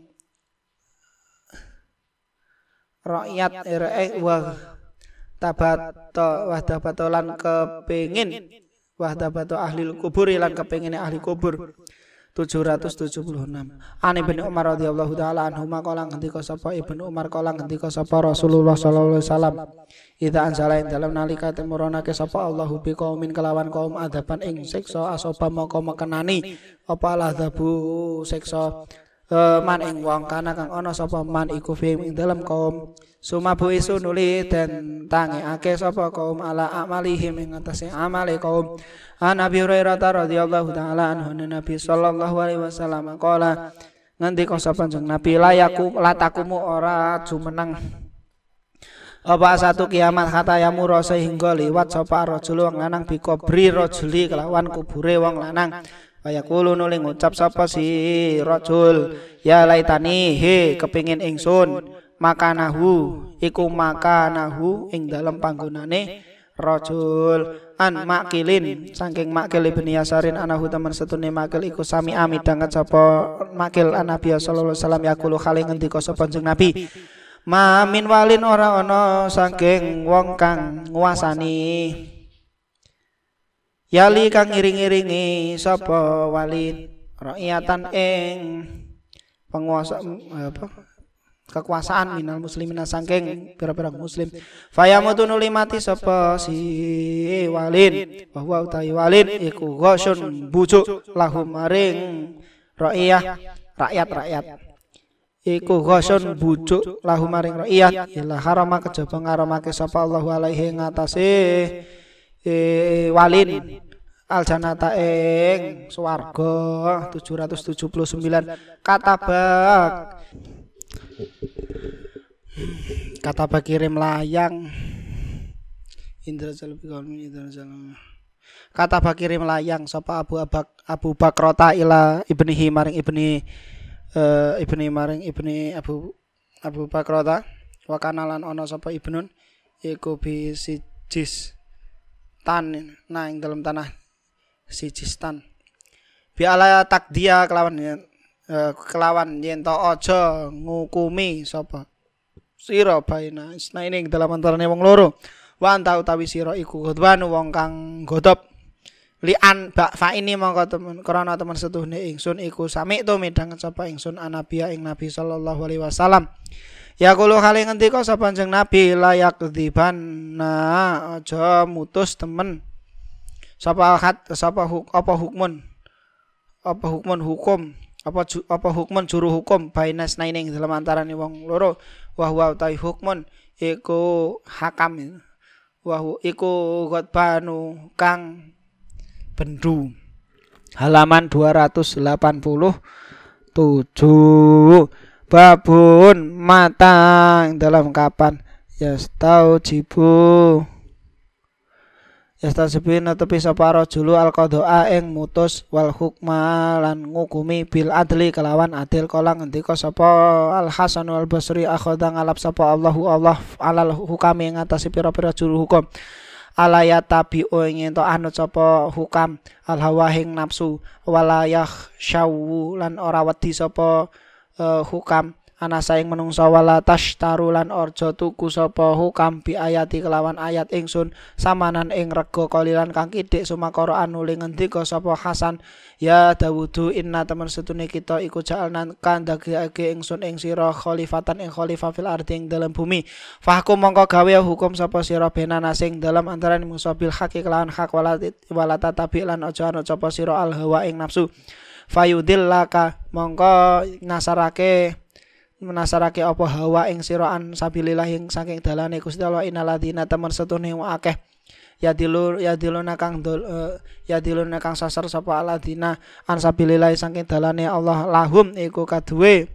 rakyat ere wa tabato wa tabato lan kepengin wa tabato ahli kubur lan kepengine ahli kubur tujuh ratus tujuh puluh enam An Ibnu Umar radhiyallahu taala anhu maqala ngendika sapa Ibnu Umar kala ngendika sapa Rasulullah sallallahu alaihi wasallam idza anzala ing dalem nalika temurunake sapa Allahu bi qaumin kelawan kaum adaban ing siksa asoba maka mekenani apa ladzabu siksa uh, man ing wong kana kang ana sapa man iku fi ing dalem kaum sumabu isu nuli den tangekake sapa kaum ala amalihim ing atase amale kaum an Abi Hurairah radhiyallahu taala anhu Nabi sallallahu alaihi wasallam qala ngendika sapa jeneng Nabi layaku latakumu ora jumeneng apa satu kiamat kata yamuro sehingga liwat sapa rajul wong lanang bikobri rajuli kelawan kubure wong lanang kaya kulo nuli ngucap sapa si rajul ya laitani he kepingin ingsun makanahu iku makanahu ing dalem panggonane rajul an makilin saking makil ibn Yasarin anahu teman setune makil iku sami ami danget sapa makil Nabi sallallahu alaihi wasallam yaqulu khali ngendika sapa jeneng Nabi ma min walin ora ana saking wong kang nguasani yali kang iring-iringi sapa walin rakyatan ing penguasa apa kekuasaan minal muslimina saking pira-pira muslim fayamutu nuli mati sapa si walin bahwa utahi walin iku ghasyun bujuk lahum maring rakyat rakyat-rakyat iku ghasyun bujuk lahum maring rakyat ila harama kejaba ngaramake sapa Allahu alaihi ngatasé e, walin aljanata ing swarga tujuh ratus tujuh puluh sembilan katabak katabak kirim layang Indra Jalbi kaumi Indra Jalbi katabak kirim layang sapa Abu Abak Abu Bakrota ila ibnihi maring ibni uh, ibni maring ibni Abu Abu Bakrota wa kanalan ana sapa ibnun iku bi sijis tan nang dalam tanah Sijistan bi ala takdia kelawan uh, kelawan yen to aja ngukumi sapa sira baina isna ini dalam antarane wong loro wa anta utawi sira iku godban wong kang godop lian bak fa ini mongko temen krana temen setuhne ingsun iku sami to midhanget sapa ingsun anabiya ing Nabi sallallahu alaihi wasallam ya kulo kali ngendika sapa jeneng Nabi layak dzibana aja mutus temen sapa hat sapa huk, apa hukmun apa hukmun hukum apa ju, apa hukmun juru hukum bainas naining dalam antarane wong loro wa huwa utai hukmun iku hakam wa iku ghadbanu kang bendu halaman dua ratus delapan puluh tujuh babun matang dalam kapan yastaujibu yastasbin tepi sapa rajulu alqadaa ing mutus wal hukma lan ngukumi bil adli kelawan adil kala ngendika sapa Al Hasan al Basri akhadha ngalap sapa Allahu Allah alal hukami ing atase pira-pira juru hukum alayat tabi'u ing ento anut sapa hukam al hawahing nafsu walayah syawu lan ora wedi sapa uh, hukam ana saing menungsa wala tashtaru lan orjo tuku sapa hukam bi ayati kelawan ayat ingsun samanan ing rega kalilan kang kidik sumakara anuli ngendika sapa Hasan ya Dawudu inna temen setune kita iku ja'alnan kandhagake ingsun ing sira khalifatan ing khalifah fil ardi ing dalam bumi fahkum mongko gawe hukum sapa sira benana sing dalam antaraning musabil hak kelawan hak wala tatabi lan aja ana sapa sira al hawa ing nafsu fayudillaka mongko nasarake menasarake apa hawa ing sira an sabilillah ing saking dalane Gusti Allah inaladina temen setune akeh ya dilu ya diluna kang dol uh, ya diluna kang sasar sapa aladina an sabilillah saking dalane Allah lahum iku kaduwe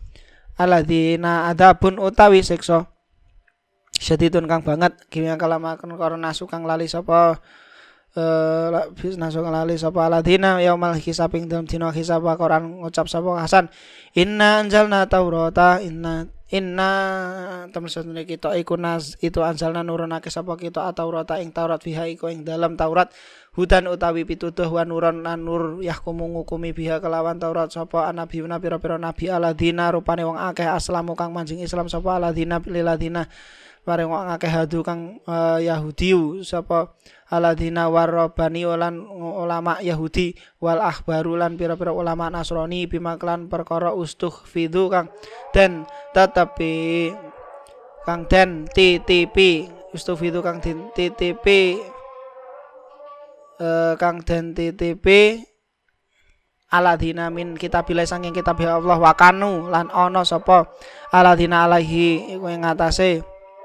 aladina adabun utawi siksa syadidun kang banget kimia kalamaken karo nasu kang lali sapa eh uh, nasu kang lali sapa aladina yaumal hisab ing dalem dina hisab Quran ngucap sapa Hasan inna anzalna taurata inna inna temen satune kita iku nas itu anzalna nurunake sapa kita taurata ing Taurat fiha iku ing dalam Taurat hudan utawi pituduh wa nuron lan nur yahkumu ngukumi biha kelawan Taurat sapa nabi pira-pira nabi aladina rupane wong akeh aslamu kang manjing Islam sapa aladina liladina bareng wong akeh hadu kang uh, Yahudi sapa aladina warabani lan ulama Yahudi wal ahbaru lan pira-pira ulama Nasrani bimaklan perkara ustuh fidu kang den tetapi kang den titipi ustuh fidu kang den titipi uh, kang den titipi aladina min kitabillah saking kitab Allah wa kanu lan ana sapa aladina alaihi iku ing ngatasé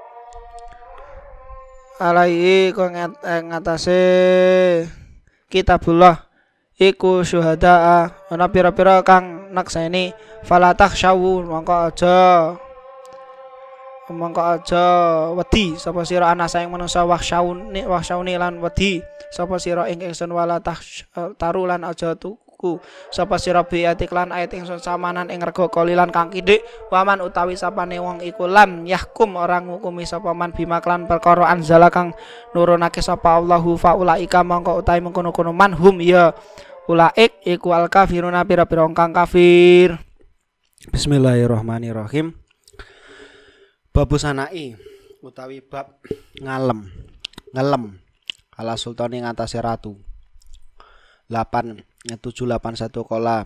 alaihi iku ing ngatasé kitabullah iku syuhada ana pira-pira kang nakseni falatah syawu mongko aja mongko aja wedi sapa sira ana saing manungsa wahsyauni wahsyauni lan wedi sapa sira ing ingsun walatah taru lan aja tuku sapa sira biatik lan ayat ingsun samanan ing rega kolilan kang kidik waman utawi sapane wong iku lam yahkum orang ngukumi sapa man bimaklan perkara anzala kang nurunake sapa Allahu faulaika mongko utawi mengkono-kono man hum ya ulaik iku al kafiruna pira-pira kang kafir. Bismillahirrahmanirrahim. Babu sanai utawi bab ngalem ngelem ala sultani ngatasi ratu delapan tujuh delapan satu kola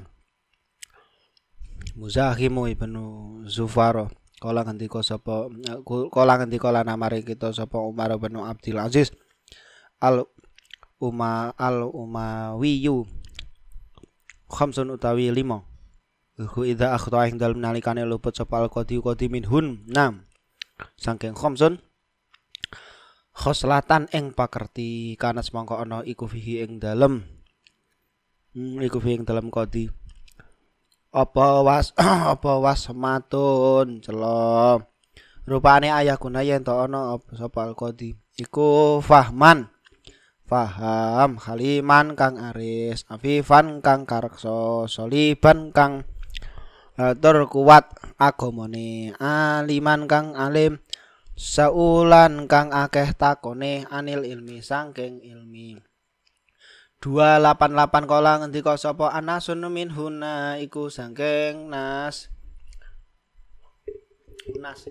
Muzahimu ibnu Zufaro kola ngendika sapa kola ngendika lan amare kita sapa Umar bin Abdul Aziz al Uma al Umawiyu khamsun utawi lima Hu idza akhta ing dalem nalikane luput sapa al qadi qadi minhun nam saking khamsun khoslatan ing pakerti kanas mongko ana iku fihi ing dalem hmm, iku fihi ing dalem qadi apa was apa was matun celo rupane ayah guna yen to ana sapa al qadi iku fahman faham khaliman kang aris afifan kang kareksa soliban kang tur kuat agamane aliman kang alim saulan kang akeh takone anil ilmi sangking ilmi dua delapan delapan kola ngendika sapa anasun min huna iku sangking nas nas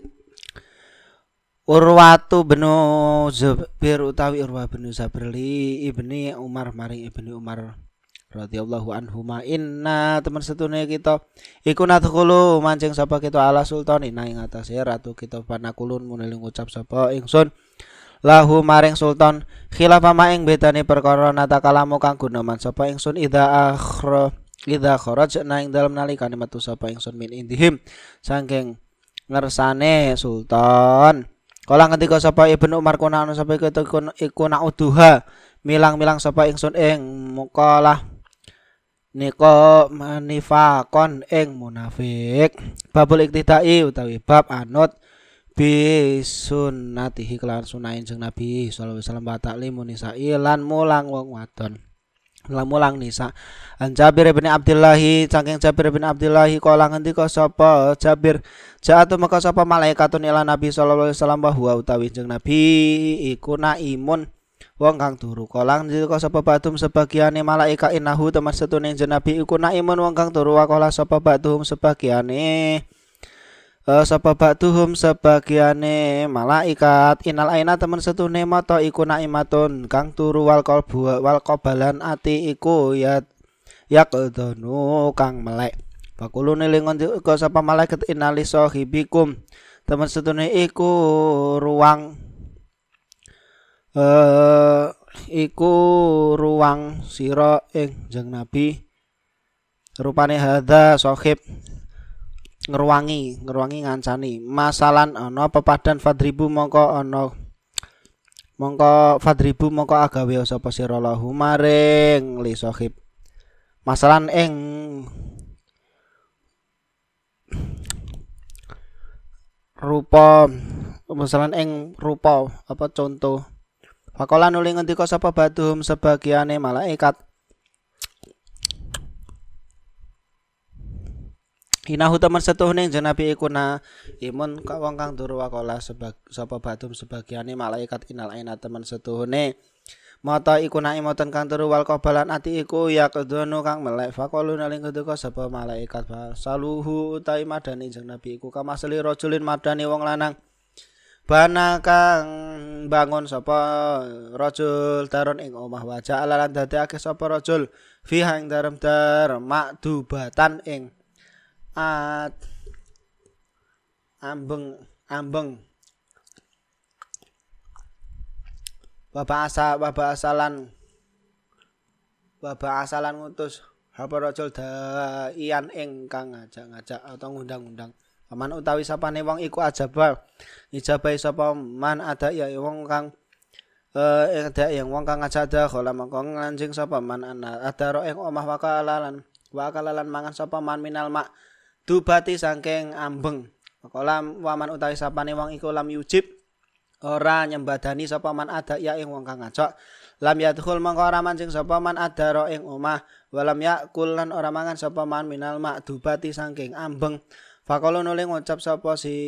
Urwatu benu Zubair utawi Urwa benu Zabrli ibni Umar maring ibni Umar radhiyallahu anhuma inna teman setune kita iku nadkhulu mancing sapa kita ala sultan ina ing atase ratu kita panakulun muneling ngucap sapa ingsun lahu maring sultan khilaf ma ing bedane perkara nata kalamu kang gunaman sapa ingsun idza akhra idza kharajna ing dalem nalikane metu sapa ingsun min indihim saking ngersane sultan kala ngendika sapa Ibnu Umar kuna ana sapa iku nauduha milang-milang sapa ingsun ing mukalah nika manifakon ing munafik babul iktidai utawi bab anut bi sunnatihi kelan sunah Kanjeng Nabi sallallahu alaihi wasallam wa ta'limu nisa'i lan mulang wong wadon lan mulang nisa an Jabir bin Abdullah saking Jabir bin Abdullah kala ngendika sapa Jabir ja'atu maka sapa malaikatun ila Nabi sallallahu alaihi wasallam bahwa utawi Kanjeng Nabi iku naimun wong kang turu kala ngendika sapa batum sebagiane malaikat innahu teman setune Kanjeng Nabi iku naimun wong kang turu kala sapa batum sebagiane Uh, sapa ba'duhum sebagiane malaikat inal aina temen setune mata iku naimatun kang turu wal qalbu wal qabalan ati iku ya yaqdanu kang melek bakulune lingon iku sapa malaikat inali sahibikum temen setune iku ruang uh, iku ruang sira ing Kanjeng Nabi rupane hadza sahib ngruwangi ngruwangi ngancani masalan ana pepadan fadribu mongko ana mongko fadribu mongko agawe sapa sira lahu maring li sahib masalan ing rupa masalan ing rupa apa contoh faqala nuli ngendika sapa badhum sebagiane malaikat Inahu teman setuhune Kanjeng Nabi iku na imun ka wong kang turu wakola sebab sapa batum sebagiane malaikat inal aina teman setuhune mata iku na imoten kang turu wal qabalan ati iku ya kedono kang melek faqalu naling keduka sapa malaikat saluhu utai madani Kanjeng Nabi iku kamasli rajulin madani wong lanang bana kang bangun sapa rajul daron ing omah wajah lan dadekake sapa rajul fiha ing darem dar makdubatan ing at ambeng ambeng bapak asa bapak asalan bapak asalan ngutus Apa rajul daian ingkang ngajak-ngajak atau ngundang-undang. Man utawi sapane wong iku ajaba. Ijabahi sapa man ada ya wong kang eh ada yang wong kang ngajak ada kala mangko nganjing sapa man ana ada ro ing omah wakalalan. Wakalalan mangan sapa man minal mak dubati saking ambeng. Kala waman utawi sapane wong iku lam yujib ora nyembadani sapa man ada ya ing wong kang ngajak. Lam yadkhul mangko ora mancing sapa man adaro ing omah walam yakul lan ora mangan sapa man minal makdubati saking ambeng. Faqala nuli ngucap sapa si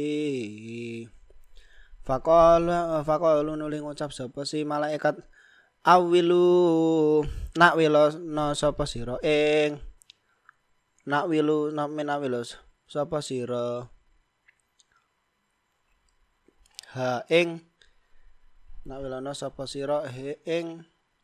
Faqala faqala nuli ngucap sapa si malaikat awilu nak wilono sapa sira ing nak wilu nak menawilos sapa sira ha ing nak wilono sapa sira ing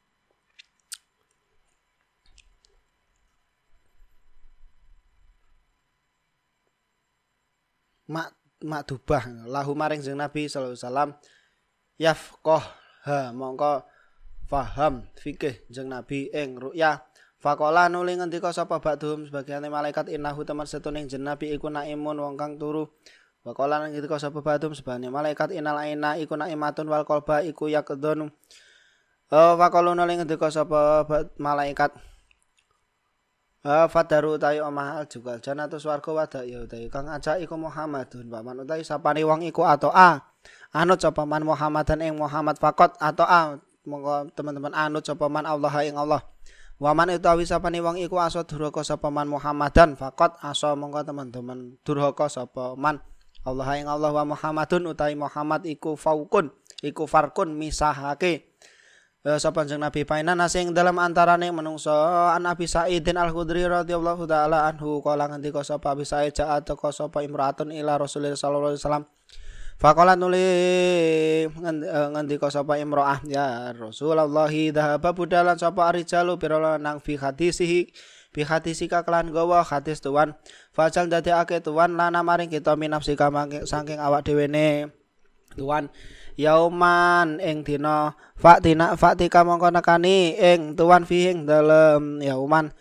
mak makdubah lahu maring jeung Nabi sallallahu alaihi wasallam yafqah ha mongko faham fikih jeung Nabi ing ru'yah. Faqala nuli ngendika sapa ba'dhum sebagian malaikat innahu teman setuning jeung Nabi iku naimun wong kang turu. Waqala ngendika sapa ba'dhum sebagian malaikat innal aina iku naimatun wal qalba iku yaqdun. Oh faqala nuli ngendika sapa malaikat fadaru utawi omah al-jugal jannatu swarga wada ya utawi kang ajak iku Muhammadun paman utawi sapane wong iku atau a anut sapa man Muhammadan ing Muhammad faqat atau a monggo teman-teman anut sapa man Allah ing Allah waman utawi sapane wong iku asa durhaka sapa man Muhammadan faqat asa monggo teman-teman durhaka sapa man Allah ing Allah wa Muhammadun utawi Muhammad iku faukun iku farkun misahake sapa jeneng Nabi painan asing dalam antarane menungso an Abi Sa'idin Al-Khudri radhiyallahu taala anhu kala ngendika sapa Abi Sa'id ja'at teka sapa imraatun ila Rasulullah sallallahu alaihi wasallam faqala nuli ngendika sapa imraah ya Rasulullah dhahaba budalan sapa rijalu pira nang fi hadisihi bi hadisika kelan gawa hadis tuan fajal dadekake tuan lana maring kita minafsika saking awak dhewene tuan yauman ing dina fatina fatika mongko nekani ing tuan fihing dalem yauman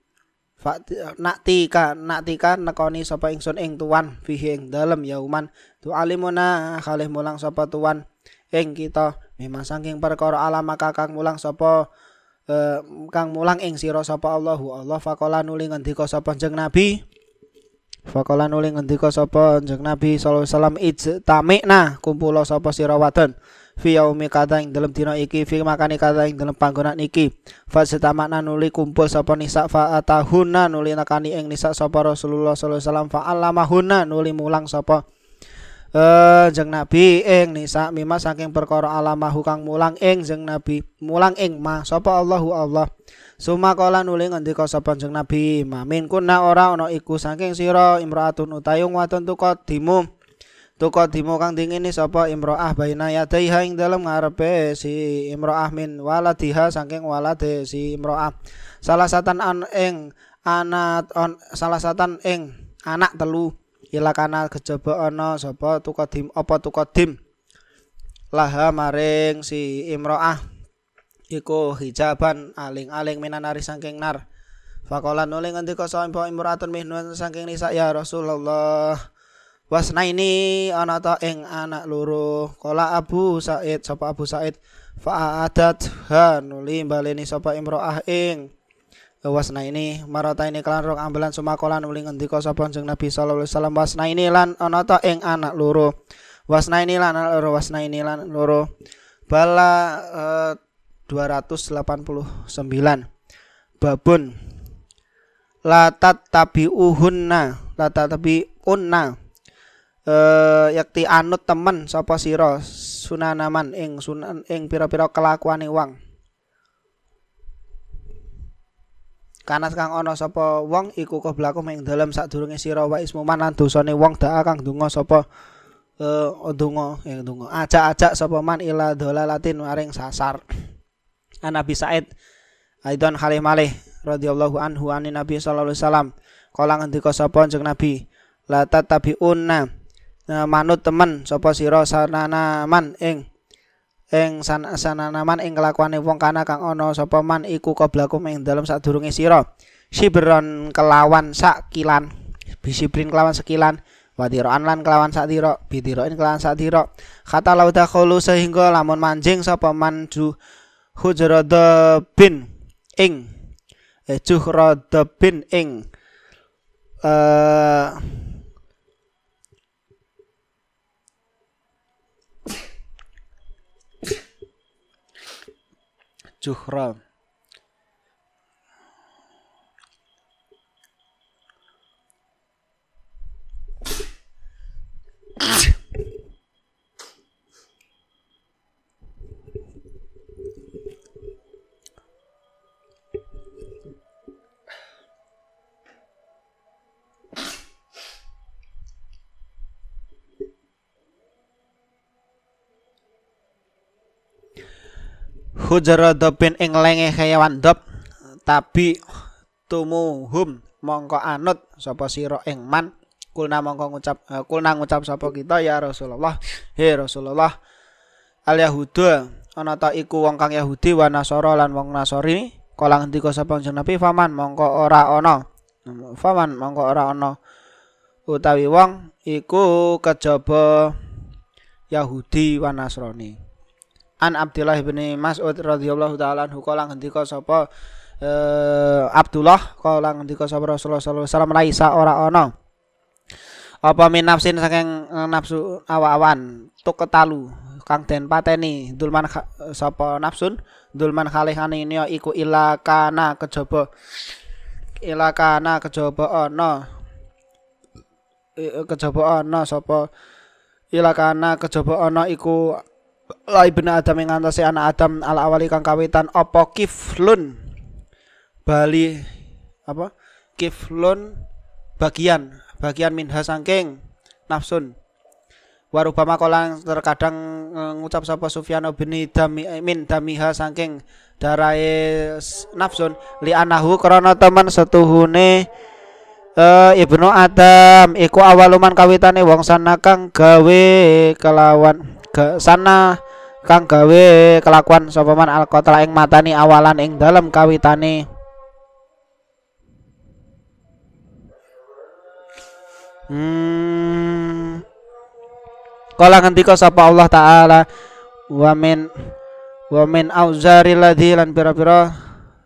naktika naktika nekoni sapa ingsun ing tuan fihing dalem yauman tu alimuna khalih mulang sapa tuan ing kita memang saking perkara alama kakang mulang sapa eh, kang mulang ing sira sapa Allahu Allah faqala nuli ngendika sapa jeneng Nabi Faqala nuli ngendika sapa jeneng Nabi sallallahu alaihi wasallam ijtamina kumpula sapa sira wadon fi yaumi kadha ing dalem dina iki fi makani kadha ing dalem panggonan iki fastamana nuli kumpul sapa nisa fa atahuna nuli nakani ing nisa sapa Rasulullah sallallahu alaihi wasallam fa allamahuna nuli mulang sapa eh jeneng Nabi ing nisa mimma saking perkara alamahu kang mulang ing jeneng Nabi mulang ing ma sapa Allahu Allah. Suma kala nuli ngendika sapa jeneng Nabi mamin kunna ora ana iku saking sira imraatun utayung wadon tuqaddimu tuqaddimu kang dingini sapa imraah baina yadaiha ing dalem ngarepe si imraah min waladiha saking walade si imraah salah satan an ing anak on salah satan ing anak telu ila kana kejaba ana sapa tuqaddim apa tuqaddim laha maring si imraah iku hijaban aling-aling minanari saking nar. Faqala nuli ngendika sapa imratun minun saking nisa ya Rasulullah. Wasna ini ana ta ing anak loro. Kala Abu Sa'id sapa Abu Sa'id fa'adat ha nuli baleni sapa imraah ing wasna ini marata ini kelan rong ambelan sumakola nuli ngendika sapa jeneng Nabi sallallahu alaihi wasallam wasna ini lan ana ta ing anak loro. Wasna ini lan anak loro wasna ini lan loro. Bala uh, dua ratus delapan puluh sembilan babun latat tabiuhunna latat tabiunna eh yakti anut temen sapa sira sunanaman ing sunan ing pira-pira kelakuane wong kanas kang ana sapa wong iku keblaku ing dalem sadurunge sira wa ismuman lan dosane wong daa kang donga sapa eh donga ing donga ajak-ajak sapa man ila dolalatin maring sasar. An Nabi Sa'id Aidan Khalih Malih radhiyallahu anhu anin Nabi sallallahu alaihi wasallam kala ngendika sapa jeneng Nabi la tatabiunna manut temen sapa sira sananaman ing ing sananaman ing kelakuane wong kana kang ana sapa man iku koblakum ing dalem sadurunge sira Sibron kelawan sakilan, bisibrin kelawan sekilan, wadiroan lan kelawan sak dira, bidiroin kelawan sak dira. Kata lauda khulu sehingga lamun manjing sapa manju hujradabin ing eh juhradabin ing eh juhra hujradabin ing lenge kewan dop tabi tumuhum mongko anut sapa sira ing man kulna mongko ngucap uh, kulna ngucap sapa kita ya Rasulullah he Rasulullah al yahuda ana ta iku wong kang Yahudi wa Nasara lan wong Nasrani kala ngendika sapa Kanjeng Nabi faman mongko ora ana faman mongko ora ana utawi wong iku kejaba Yahudi wa Nasrani. An Abdullah bin Mas'ud radhiyallahu taala anhu kala ngendika sapa eh, Abdullah kala ngendika sapa Rasulullah sallallahu alaihi wasallam laisa ora ana apa min nafsin saking nafsu awa-awan tuk ketalu kang den pateni dulman sapa nafsun dulman khalihane ini iku ilakana kejaba ilakana kejaba ana kejaba ana sapa ilakana kejaba ana iku la ibnu Adam ing antase anak Adam ala awali kang kawitan apa kiflun bali apa kiflun bagian bagian minha saking nafsun warubama kolang terkadang ngucap sapa Sufyan bin Dami min damiha saking darae nafsun li anahu krana temen setuhune uh, ibnu Adam iku awaluman kawitane wong sana kang gawe kelawan Ga, sana kang gawe kelakuan sapa man alqatla ing matani awalan ing dalem kawitane hmm kala ngendika sapa Allah taala wa min wa min auzari ladzi lan pira-pira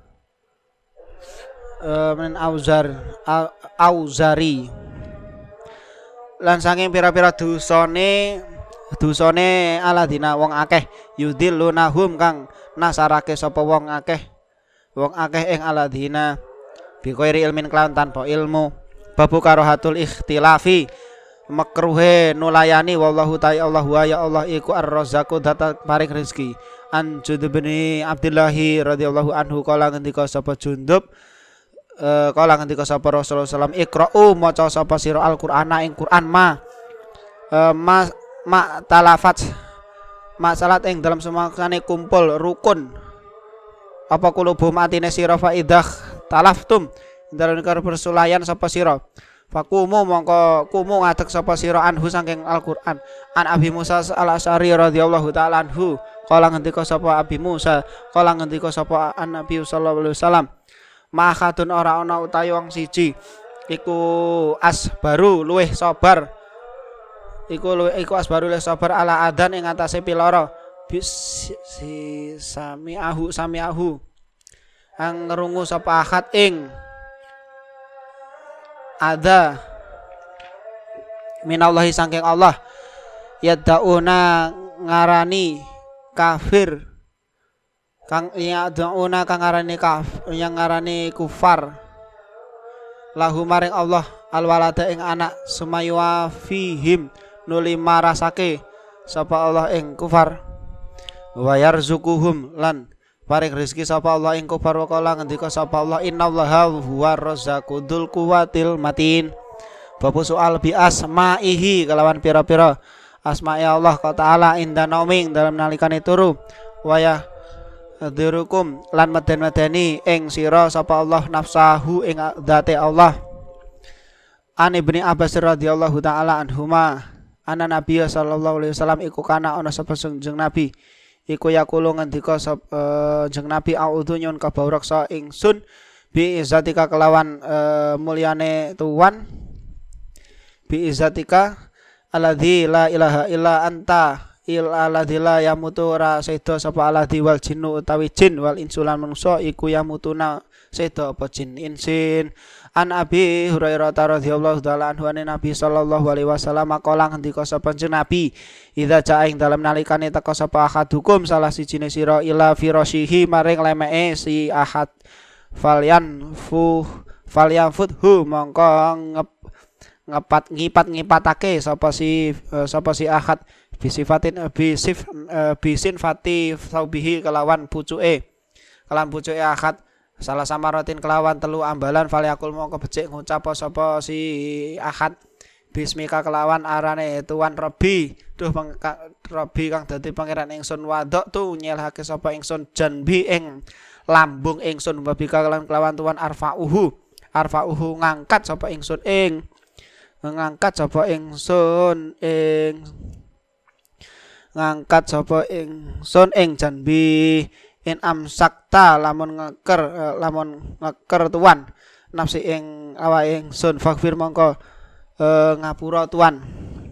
uh, min auzar au, auzari lan saking pira-pira dosane dusane aladina wong akeh yudillunahum kang nasarake sapa wong akeh wong akeh ing aladina bi ghairi ilmin kelawan tanpa ilmu babu karohatul ikhtilafi makruhe nulayani wallahu ta'ala Allah wa ya Allah iku ar-razzaqu data paring rezeki an Jundub bin Abdullah radhiyallahu anhu kala ngendika sapa Jundub uh, kala ngendika sapa Rasulullah sallallahu alaihi wasallam iqra'u maca sapa sira al-Qur'ana ing Qur'an ma uh, ma ma talafat masalah ing dalam semakane kumpul rukun apa kulubu matine sira fa idah talaftum dalam karo persulayan sapa sira fakumu mongko kumu ngadeg sapa sira anhu saking Al-Qur'an an Abi Musa al-Asy'ari radhiyallahu taala anhu kala ngendika sapa Abi Musa kala ngendika sapa an Nabi sallallahu alaihi wasallam mahadun ora ana utawi wong siji iku asbaru luweh sabar iku iku asbaru le sabar ala adan ing atase piloro bis si sami ahu sami ahu ang ngrungu sapa akad ing ada minallahi saking Allah yad'una ngarani kafir kang yad'una kang ngarani kafir yang ngarani kufar lahu maring Allah alwalada ing anak sumaywa fihim nuli marasake sapa Allah ing kufar wa yarzuquhum lan paring rezeki sapa Allah ing kufar wa kala ngendika sapa Allah innallaha huwar razzaqu dzul quwwatil matin babu soal bi asma'ihi kelawan pira-pira asma'i Allah taala inda nauming dalam nalikane turu wa ya dirukum lan meden-medeni ing sira sapa Allah nafsahu ing dzate Allah an Ibnu Abbas radhiyallahu taala anhuma ana Nabi sallallahu alaihi wasallam iku kana ana sapa jeneng Nabi iku yaqulu ngendika sapa uh, jeneng Nabi a'udzu nyun kabawraksa ingsun bi izzatika kelawan uh, mulyane tuan bi izzatika alladzi la ilaha illa anta il alladzi la yamutu ra sedo sapa alladzi wal jinnu utawi jin wal insulan manungsa iku yamutuna sedo apa jin insin an Abi Hurairah radhiyallahu taala anhu Nabi sallallahu alaihi wasallam qala ngendika sapa Nabi idza jaa ing dalem nalikane teka sapa ahadukum salah sijine sira ila firashihi maring lemeke si ahad falyan fu falyan futhu mongko ngep, ngepat ngipat ngipatake sapa si uh, sapa si ahad bisifatin bisif uh, bisin fati saubihi kelawan pucuke kelawan pucuke ahad salah samaratin kelawan telu ambalan falyakul mongko becik ngucap sapa si ahad bismika kelawan arane tuan Rabbi duh Rabbi kang dadi pangeran ingsun wadok tu nyelhake sapa ingsun janbi ing lambung ingsun babika kelawan kelawan tuan arfauhu arfauhu ngangkat sapa ingsun ing ngangkat sapa ingsun ing ngangkat sapa ingsun ing janbi in amsakta lamun ngeker uh, lamun ngeker tuan nafsi ing awake ingsun fakfir mongko uh, ngapura tuan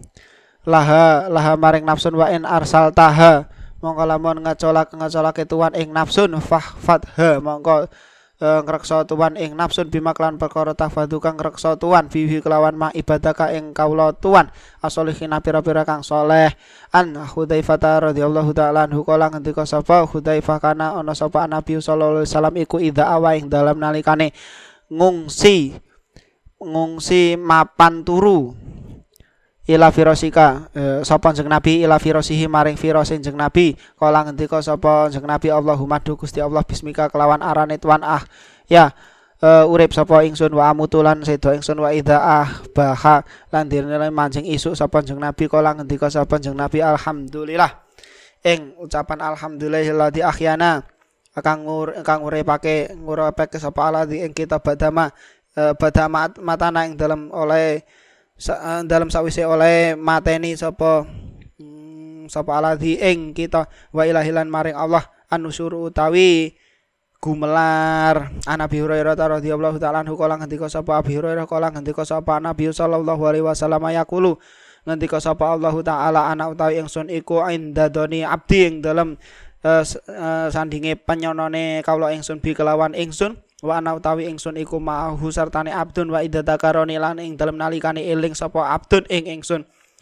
laha laha maring nafsun wa in arsaltaha mongko lamun ngacolak ngacolake tuan ing nafsun fahfadha mongko uh, ngreksa tuan ing nafsun bimaklan perkara tafadu kang ngreksa tuan bihi kelawan ma ibadaka ing kaula tuan asolihin pira-pira kang soleh an Hudzaifah radhiyallahu taala anhu kala ngendika sapa Hudzaifah kana ana sapa Nabi sallallahu alaihi wasallam iku idza awa ing dalam nalikane ngungsi ngungsi mapan turu ila firasika e, sapa jeneng Nabi ila firasihi maring firase jeneng Nabi kala ngendika sapa jeneng Nabi Allahumma du Gusti Allah bismika kelawan arane tuan ah ya Uh, urip sapa ingsun wa amutulan sedo ingsun wa idza ah baha lan direne manjing isuk sapa jeneng Nabi kala ngendika sapa jeneng Nabi alhamdulillah ing ucapan alhamdulillahilladzi ahyana kang ngur kang uripake nguripake sapa alladzi ing kita badama uh, badama matana ing dalem oleh sa, uh, dalem sawise oleh mateni sapa hmm, sapa alladzi ing kita wa ilahilan maring Allah anusur utawi gumelar an Abi Hurairah radhiyallahu taala anhu kala ngendika sapa Abi Hurairah kala ngendika sapa Nabi sallallahu alaihi wasallam yaqulu ngendika sapa Allah taala ana utawi ingsun iku indadoni abdi ing dalem uh, uh, sandinge penyonone kawula ingsun bi kelawan ingsun wa ana utawi ingsun iku ma'ahu sartane abdun wa idzakaroni lan ing dalem nalikane eling sapa abdun ing ingsun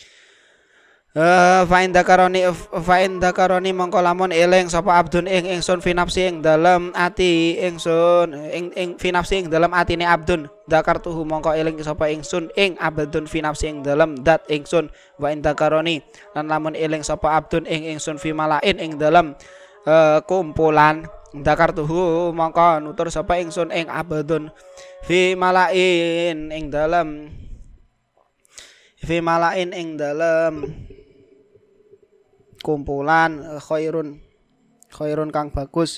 Uh, fa'in dakaroni fa'in dakaroni mongko lamun eling sapa abdun ing ingsun fi nafsi ing dalem ati ingsun ing ing fi nafsi ing dalem atine abdun dakartuhu mongko eling sapa ingsun ing abdun fi nafsi ing dalem dat ingsun wa in dakaroni lan lamun eling sapa abdun ing ingsun fi malain ing dalem uh, kumpulan dakartuhu mongko nutur sapa ingsun ing abdun fi malain ing dalem fi malain ing dalem kumpulan khairun khairun kang bagus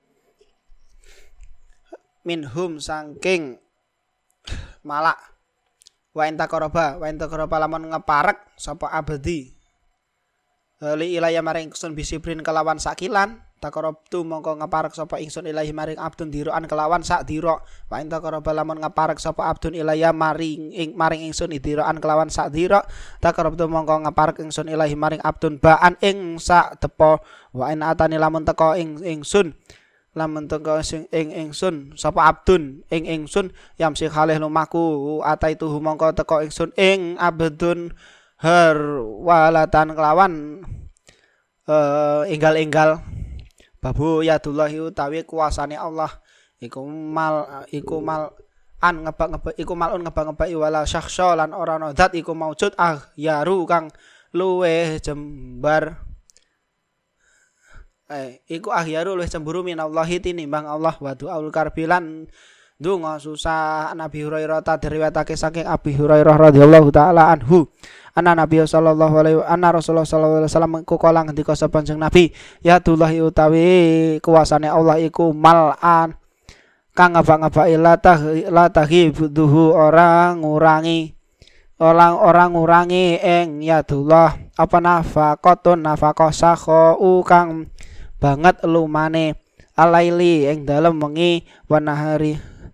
minhum saking malak wa enta qaraba wa enta qaraba lamun ngeparek sapa abadi li ilaya maring ingsun bisibrin kelawan sakilan takarabtu mongko ngeparek sapa ingsun ilahi maring abdun diroan kelawan sak dira wa enta qaraba lamun ngeparek sapa abdun ilaya maring ing maring ingsun diroan kelawan sak dira takarabtu mongko ngeparek ingsun ilahi maring abdun baan ing sak depa wa in atani lamun teka ing ingsun lamun teka ing ingsun sapa abdun ing ingsun yamsi khalih lumaku ataituhu mongko teka ingsun ing abdun har walatan kelawan uh, enggal-enggal babu yadullahi utawi kuasane Allah iku mal iku mal an ngebak-ngebak iku malun ngebak-ngebak wala syakhsa lan ora ana zat iku maujud ah yaru kang luweh jembar eh iku ah yaru luweh cemburu minallahi tinimbang Allah wa du'aul karbilan donga susah. Nabi Hurairah ta diriwayatake saking Abi Hurairah radhiyallahu taala anhu anna Nabi sallallahu alaihi anna Rasulullah sallallahu alaihi wasallam ku kala ngendika sapa jeneng Nabi ya tullahi utawi kuasane Allah iku mal'an kang ngabak-ngabaki la tahibuhu orang ngurangi orang orang ngurangi ing yadullah apa nafaqatun nafaqah sakhu kang banget lumane alaili ing dalem wengi wa nahari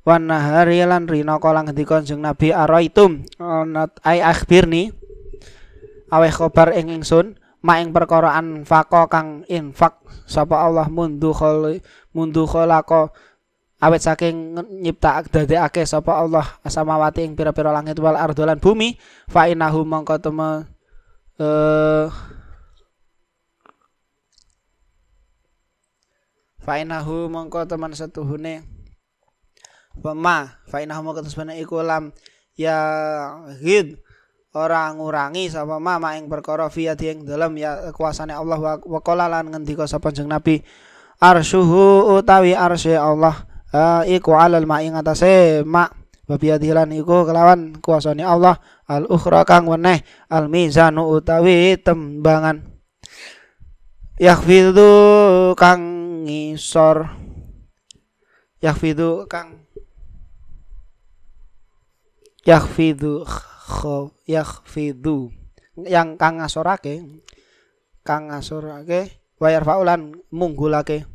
wan nahari lan rina kala ngendika Kanjeng Nabi araitum onat ai akhbirni aweh khobar ing ingsun ma ing perkara anfaqa kang infak sapa Allah mundu khol mundu kholaqo awet saking nyipta dadekake sapa Allah asamawati ing pira-pira langit wal ardolan bumi fa innahu mongko teme eh fa innahu mongko teman setuhune pema fa innahu mongko tesbane iku lam ya hid ora ngurangi sapa ma ing perkara fiati ing dalem ya kuasane Allah wa qala lan ngendika sapa Kanjeng Nabi arsyuhu utawi arsy Allah Uh, iku alal ma ing atase ma babiadilan iku kelawan kuasane Allah al ukhra kang weneh al mizanu utawi tembangan yakhfidu kang ngisor yakhfidu kang yakhfidu kho yakhfidu yang kang ngasorake kang ngasorake wayar faulan munggulake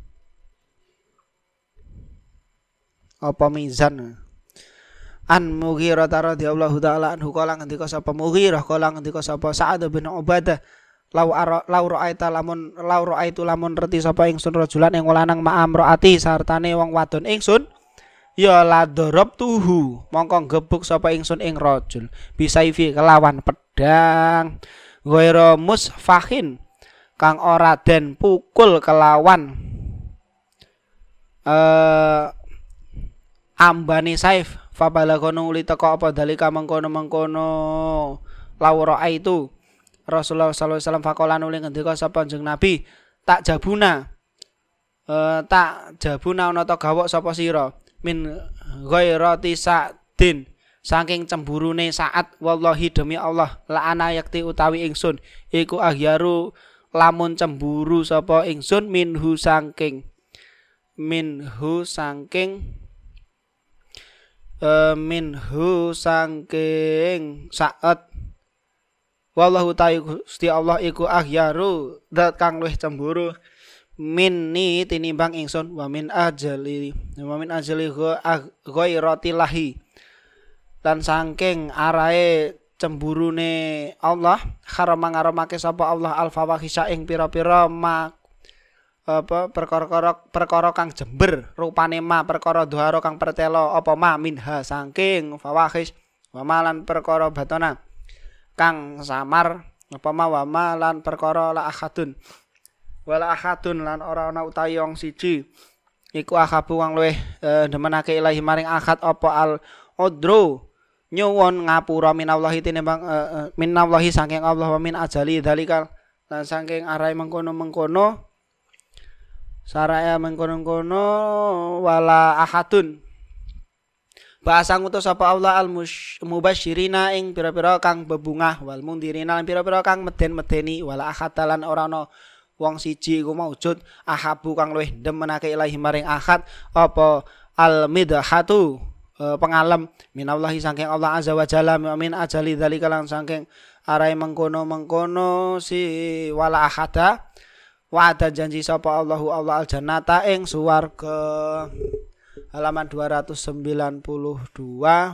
apa mizan an Mughirah radhiyallahu taala anhu kala ngendika sapa Mughirah kala ngendika sapa Sa'ad bin Ubadah lau lau ra'aita lamun lau ra'aitu lamun reti sapa ingsun rajulan ing lanang ma'am raati sartane wong wadon ingsun ya la darab tuhu mongko gebuk sapa ingsun ing rajul bisaifi kelawan pedang ghairu musfahin kang ora den pukul kelawan eh ambane saif fabala kono uli teko apa dalika mengkono-mengkono lawra itu Rasulullah sallallahu alaihi wasallam faqala nuli ngendika sapa Kanjeng Nabi tak jabuna e, tak jabuna ana ta gawok sapa sira min ghairati sa'din saking cemburune saat wallahi demi Allah la ana yakti utawi ingsun iku aghyaru lamun cemburu sapa ingsun minhu saking minhu saking Uh, minhu sangking saat wallahu ta'ala Gusti Allah iku akhyaru zat kang luwih cemburu minni tinimbang ingsun wa min ajali wa min ajali ghairatillahi lan sangking arae cemburune Allah haram ngaramake sapa Allah al fawahisha ing pira-pira ma apa perkara perkara kang jember rupane ma perkara dhuhara kang pertelo apa ma minha saking fawahis wa malan perkara batona kang samar apa ma wa malan perkara la ahadun wala ahadun lan ora ana utawi wong siji iku akhabu wong luweh e, demenake ilahi maring akad apa al udru nyuwun ngapura minallahi tinimbang e, e, minallahi saking Allah wa min ajali dalika lan saking arahe mengkono-mengkono saraya mengkono-kono wala ahadun bahasa ngutus sapa Allah al mubasyirina ing pira-pira kang bebungah wal mundirina lan pira-pira kang meden-medeni wala ahadalan ora ana wong siji iku maujud ahabu kang luwih demenake ilahi maring ahad apa al midhatu e, pengalem minallahi saking Allah azza wa jalla min ajali dzalika lan saking arahe mengkono-mengkono si wala ahada wa ada janji sapa Allahu Allah al jannata ing suwarga halaman dua ratus sembilan puluh dua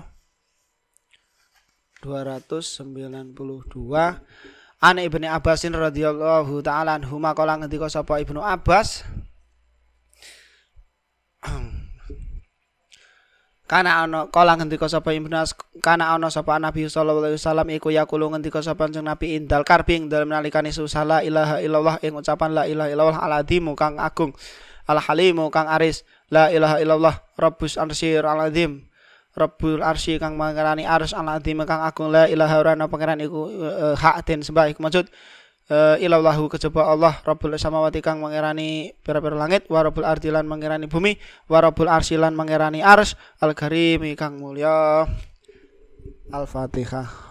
dua ratus sembilan puluh dua An Ibnu Abbasin radhiyallahu taala anhu maqala ngendika sapa Ibnu Abbas kana ana kala ngendika sapa Ibnu kana ana sapa Nabi sallallahu alaihi wasallam iku yaqulu ngendika sapa Kanjeng Nabi indal karbing dalem nalikane susah la ilaha illallah ing ucapan la ilaha illallah al azimu kang agung al halimu kang aris la ilaha illallah rabbus arsyir al azim rabbul arsy kang mangerani ars al azim kang agung la ilaha ora ana pangeran iku uh, hak den sembah iku maksud Uh, ilallahu kejaba Allah rabbul samawati kang mangerani pira-pira langit wa rabbul ardi lan mangerani bumi wa rabbul arsy lan mangerani ars al karim kang mulya al fatihah.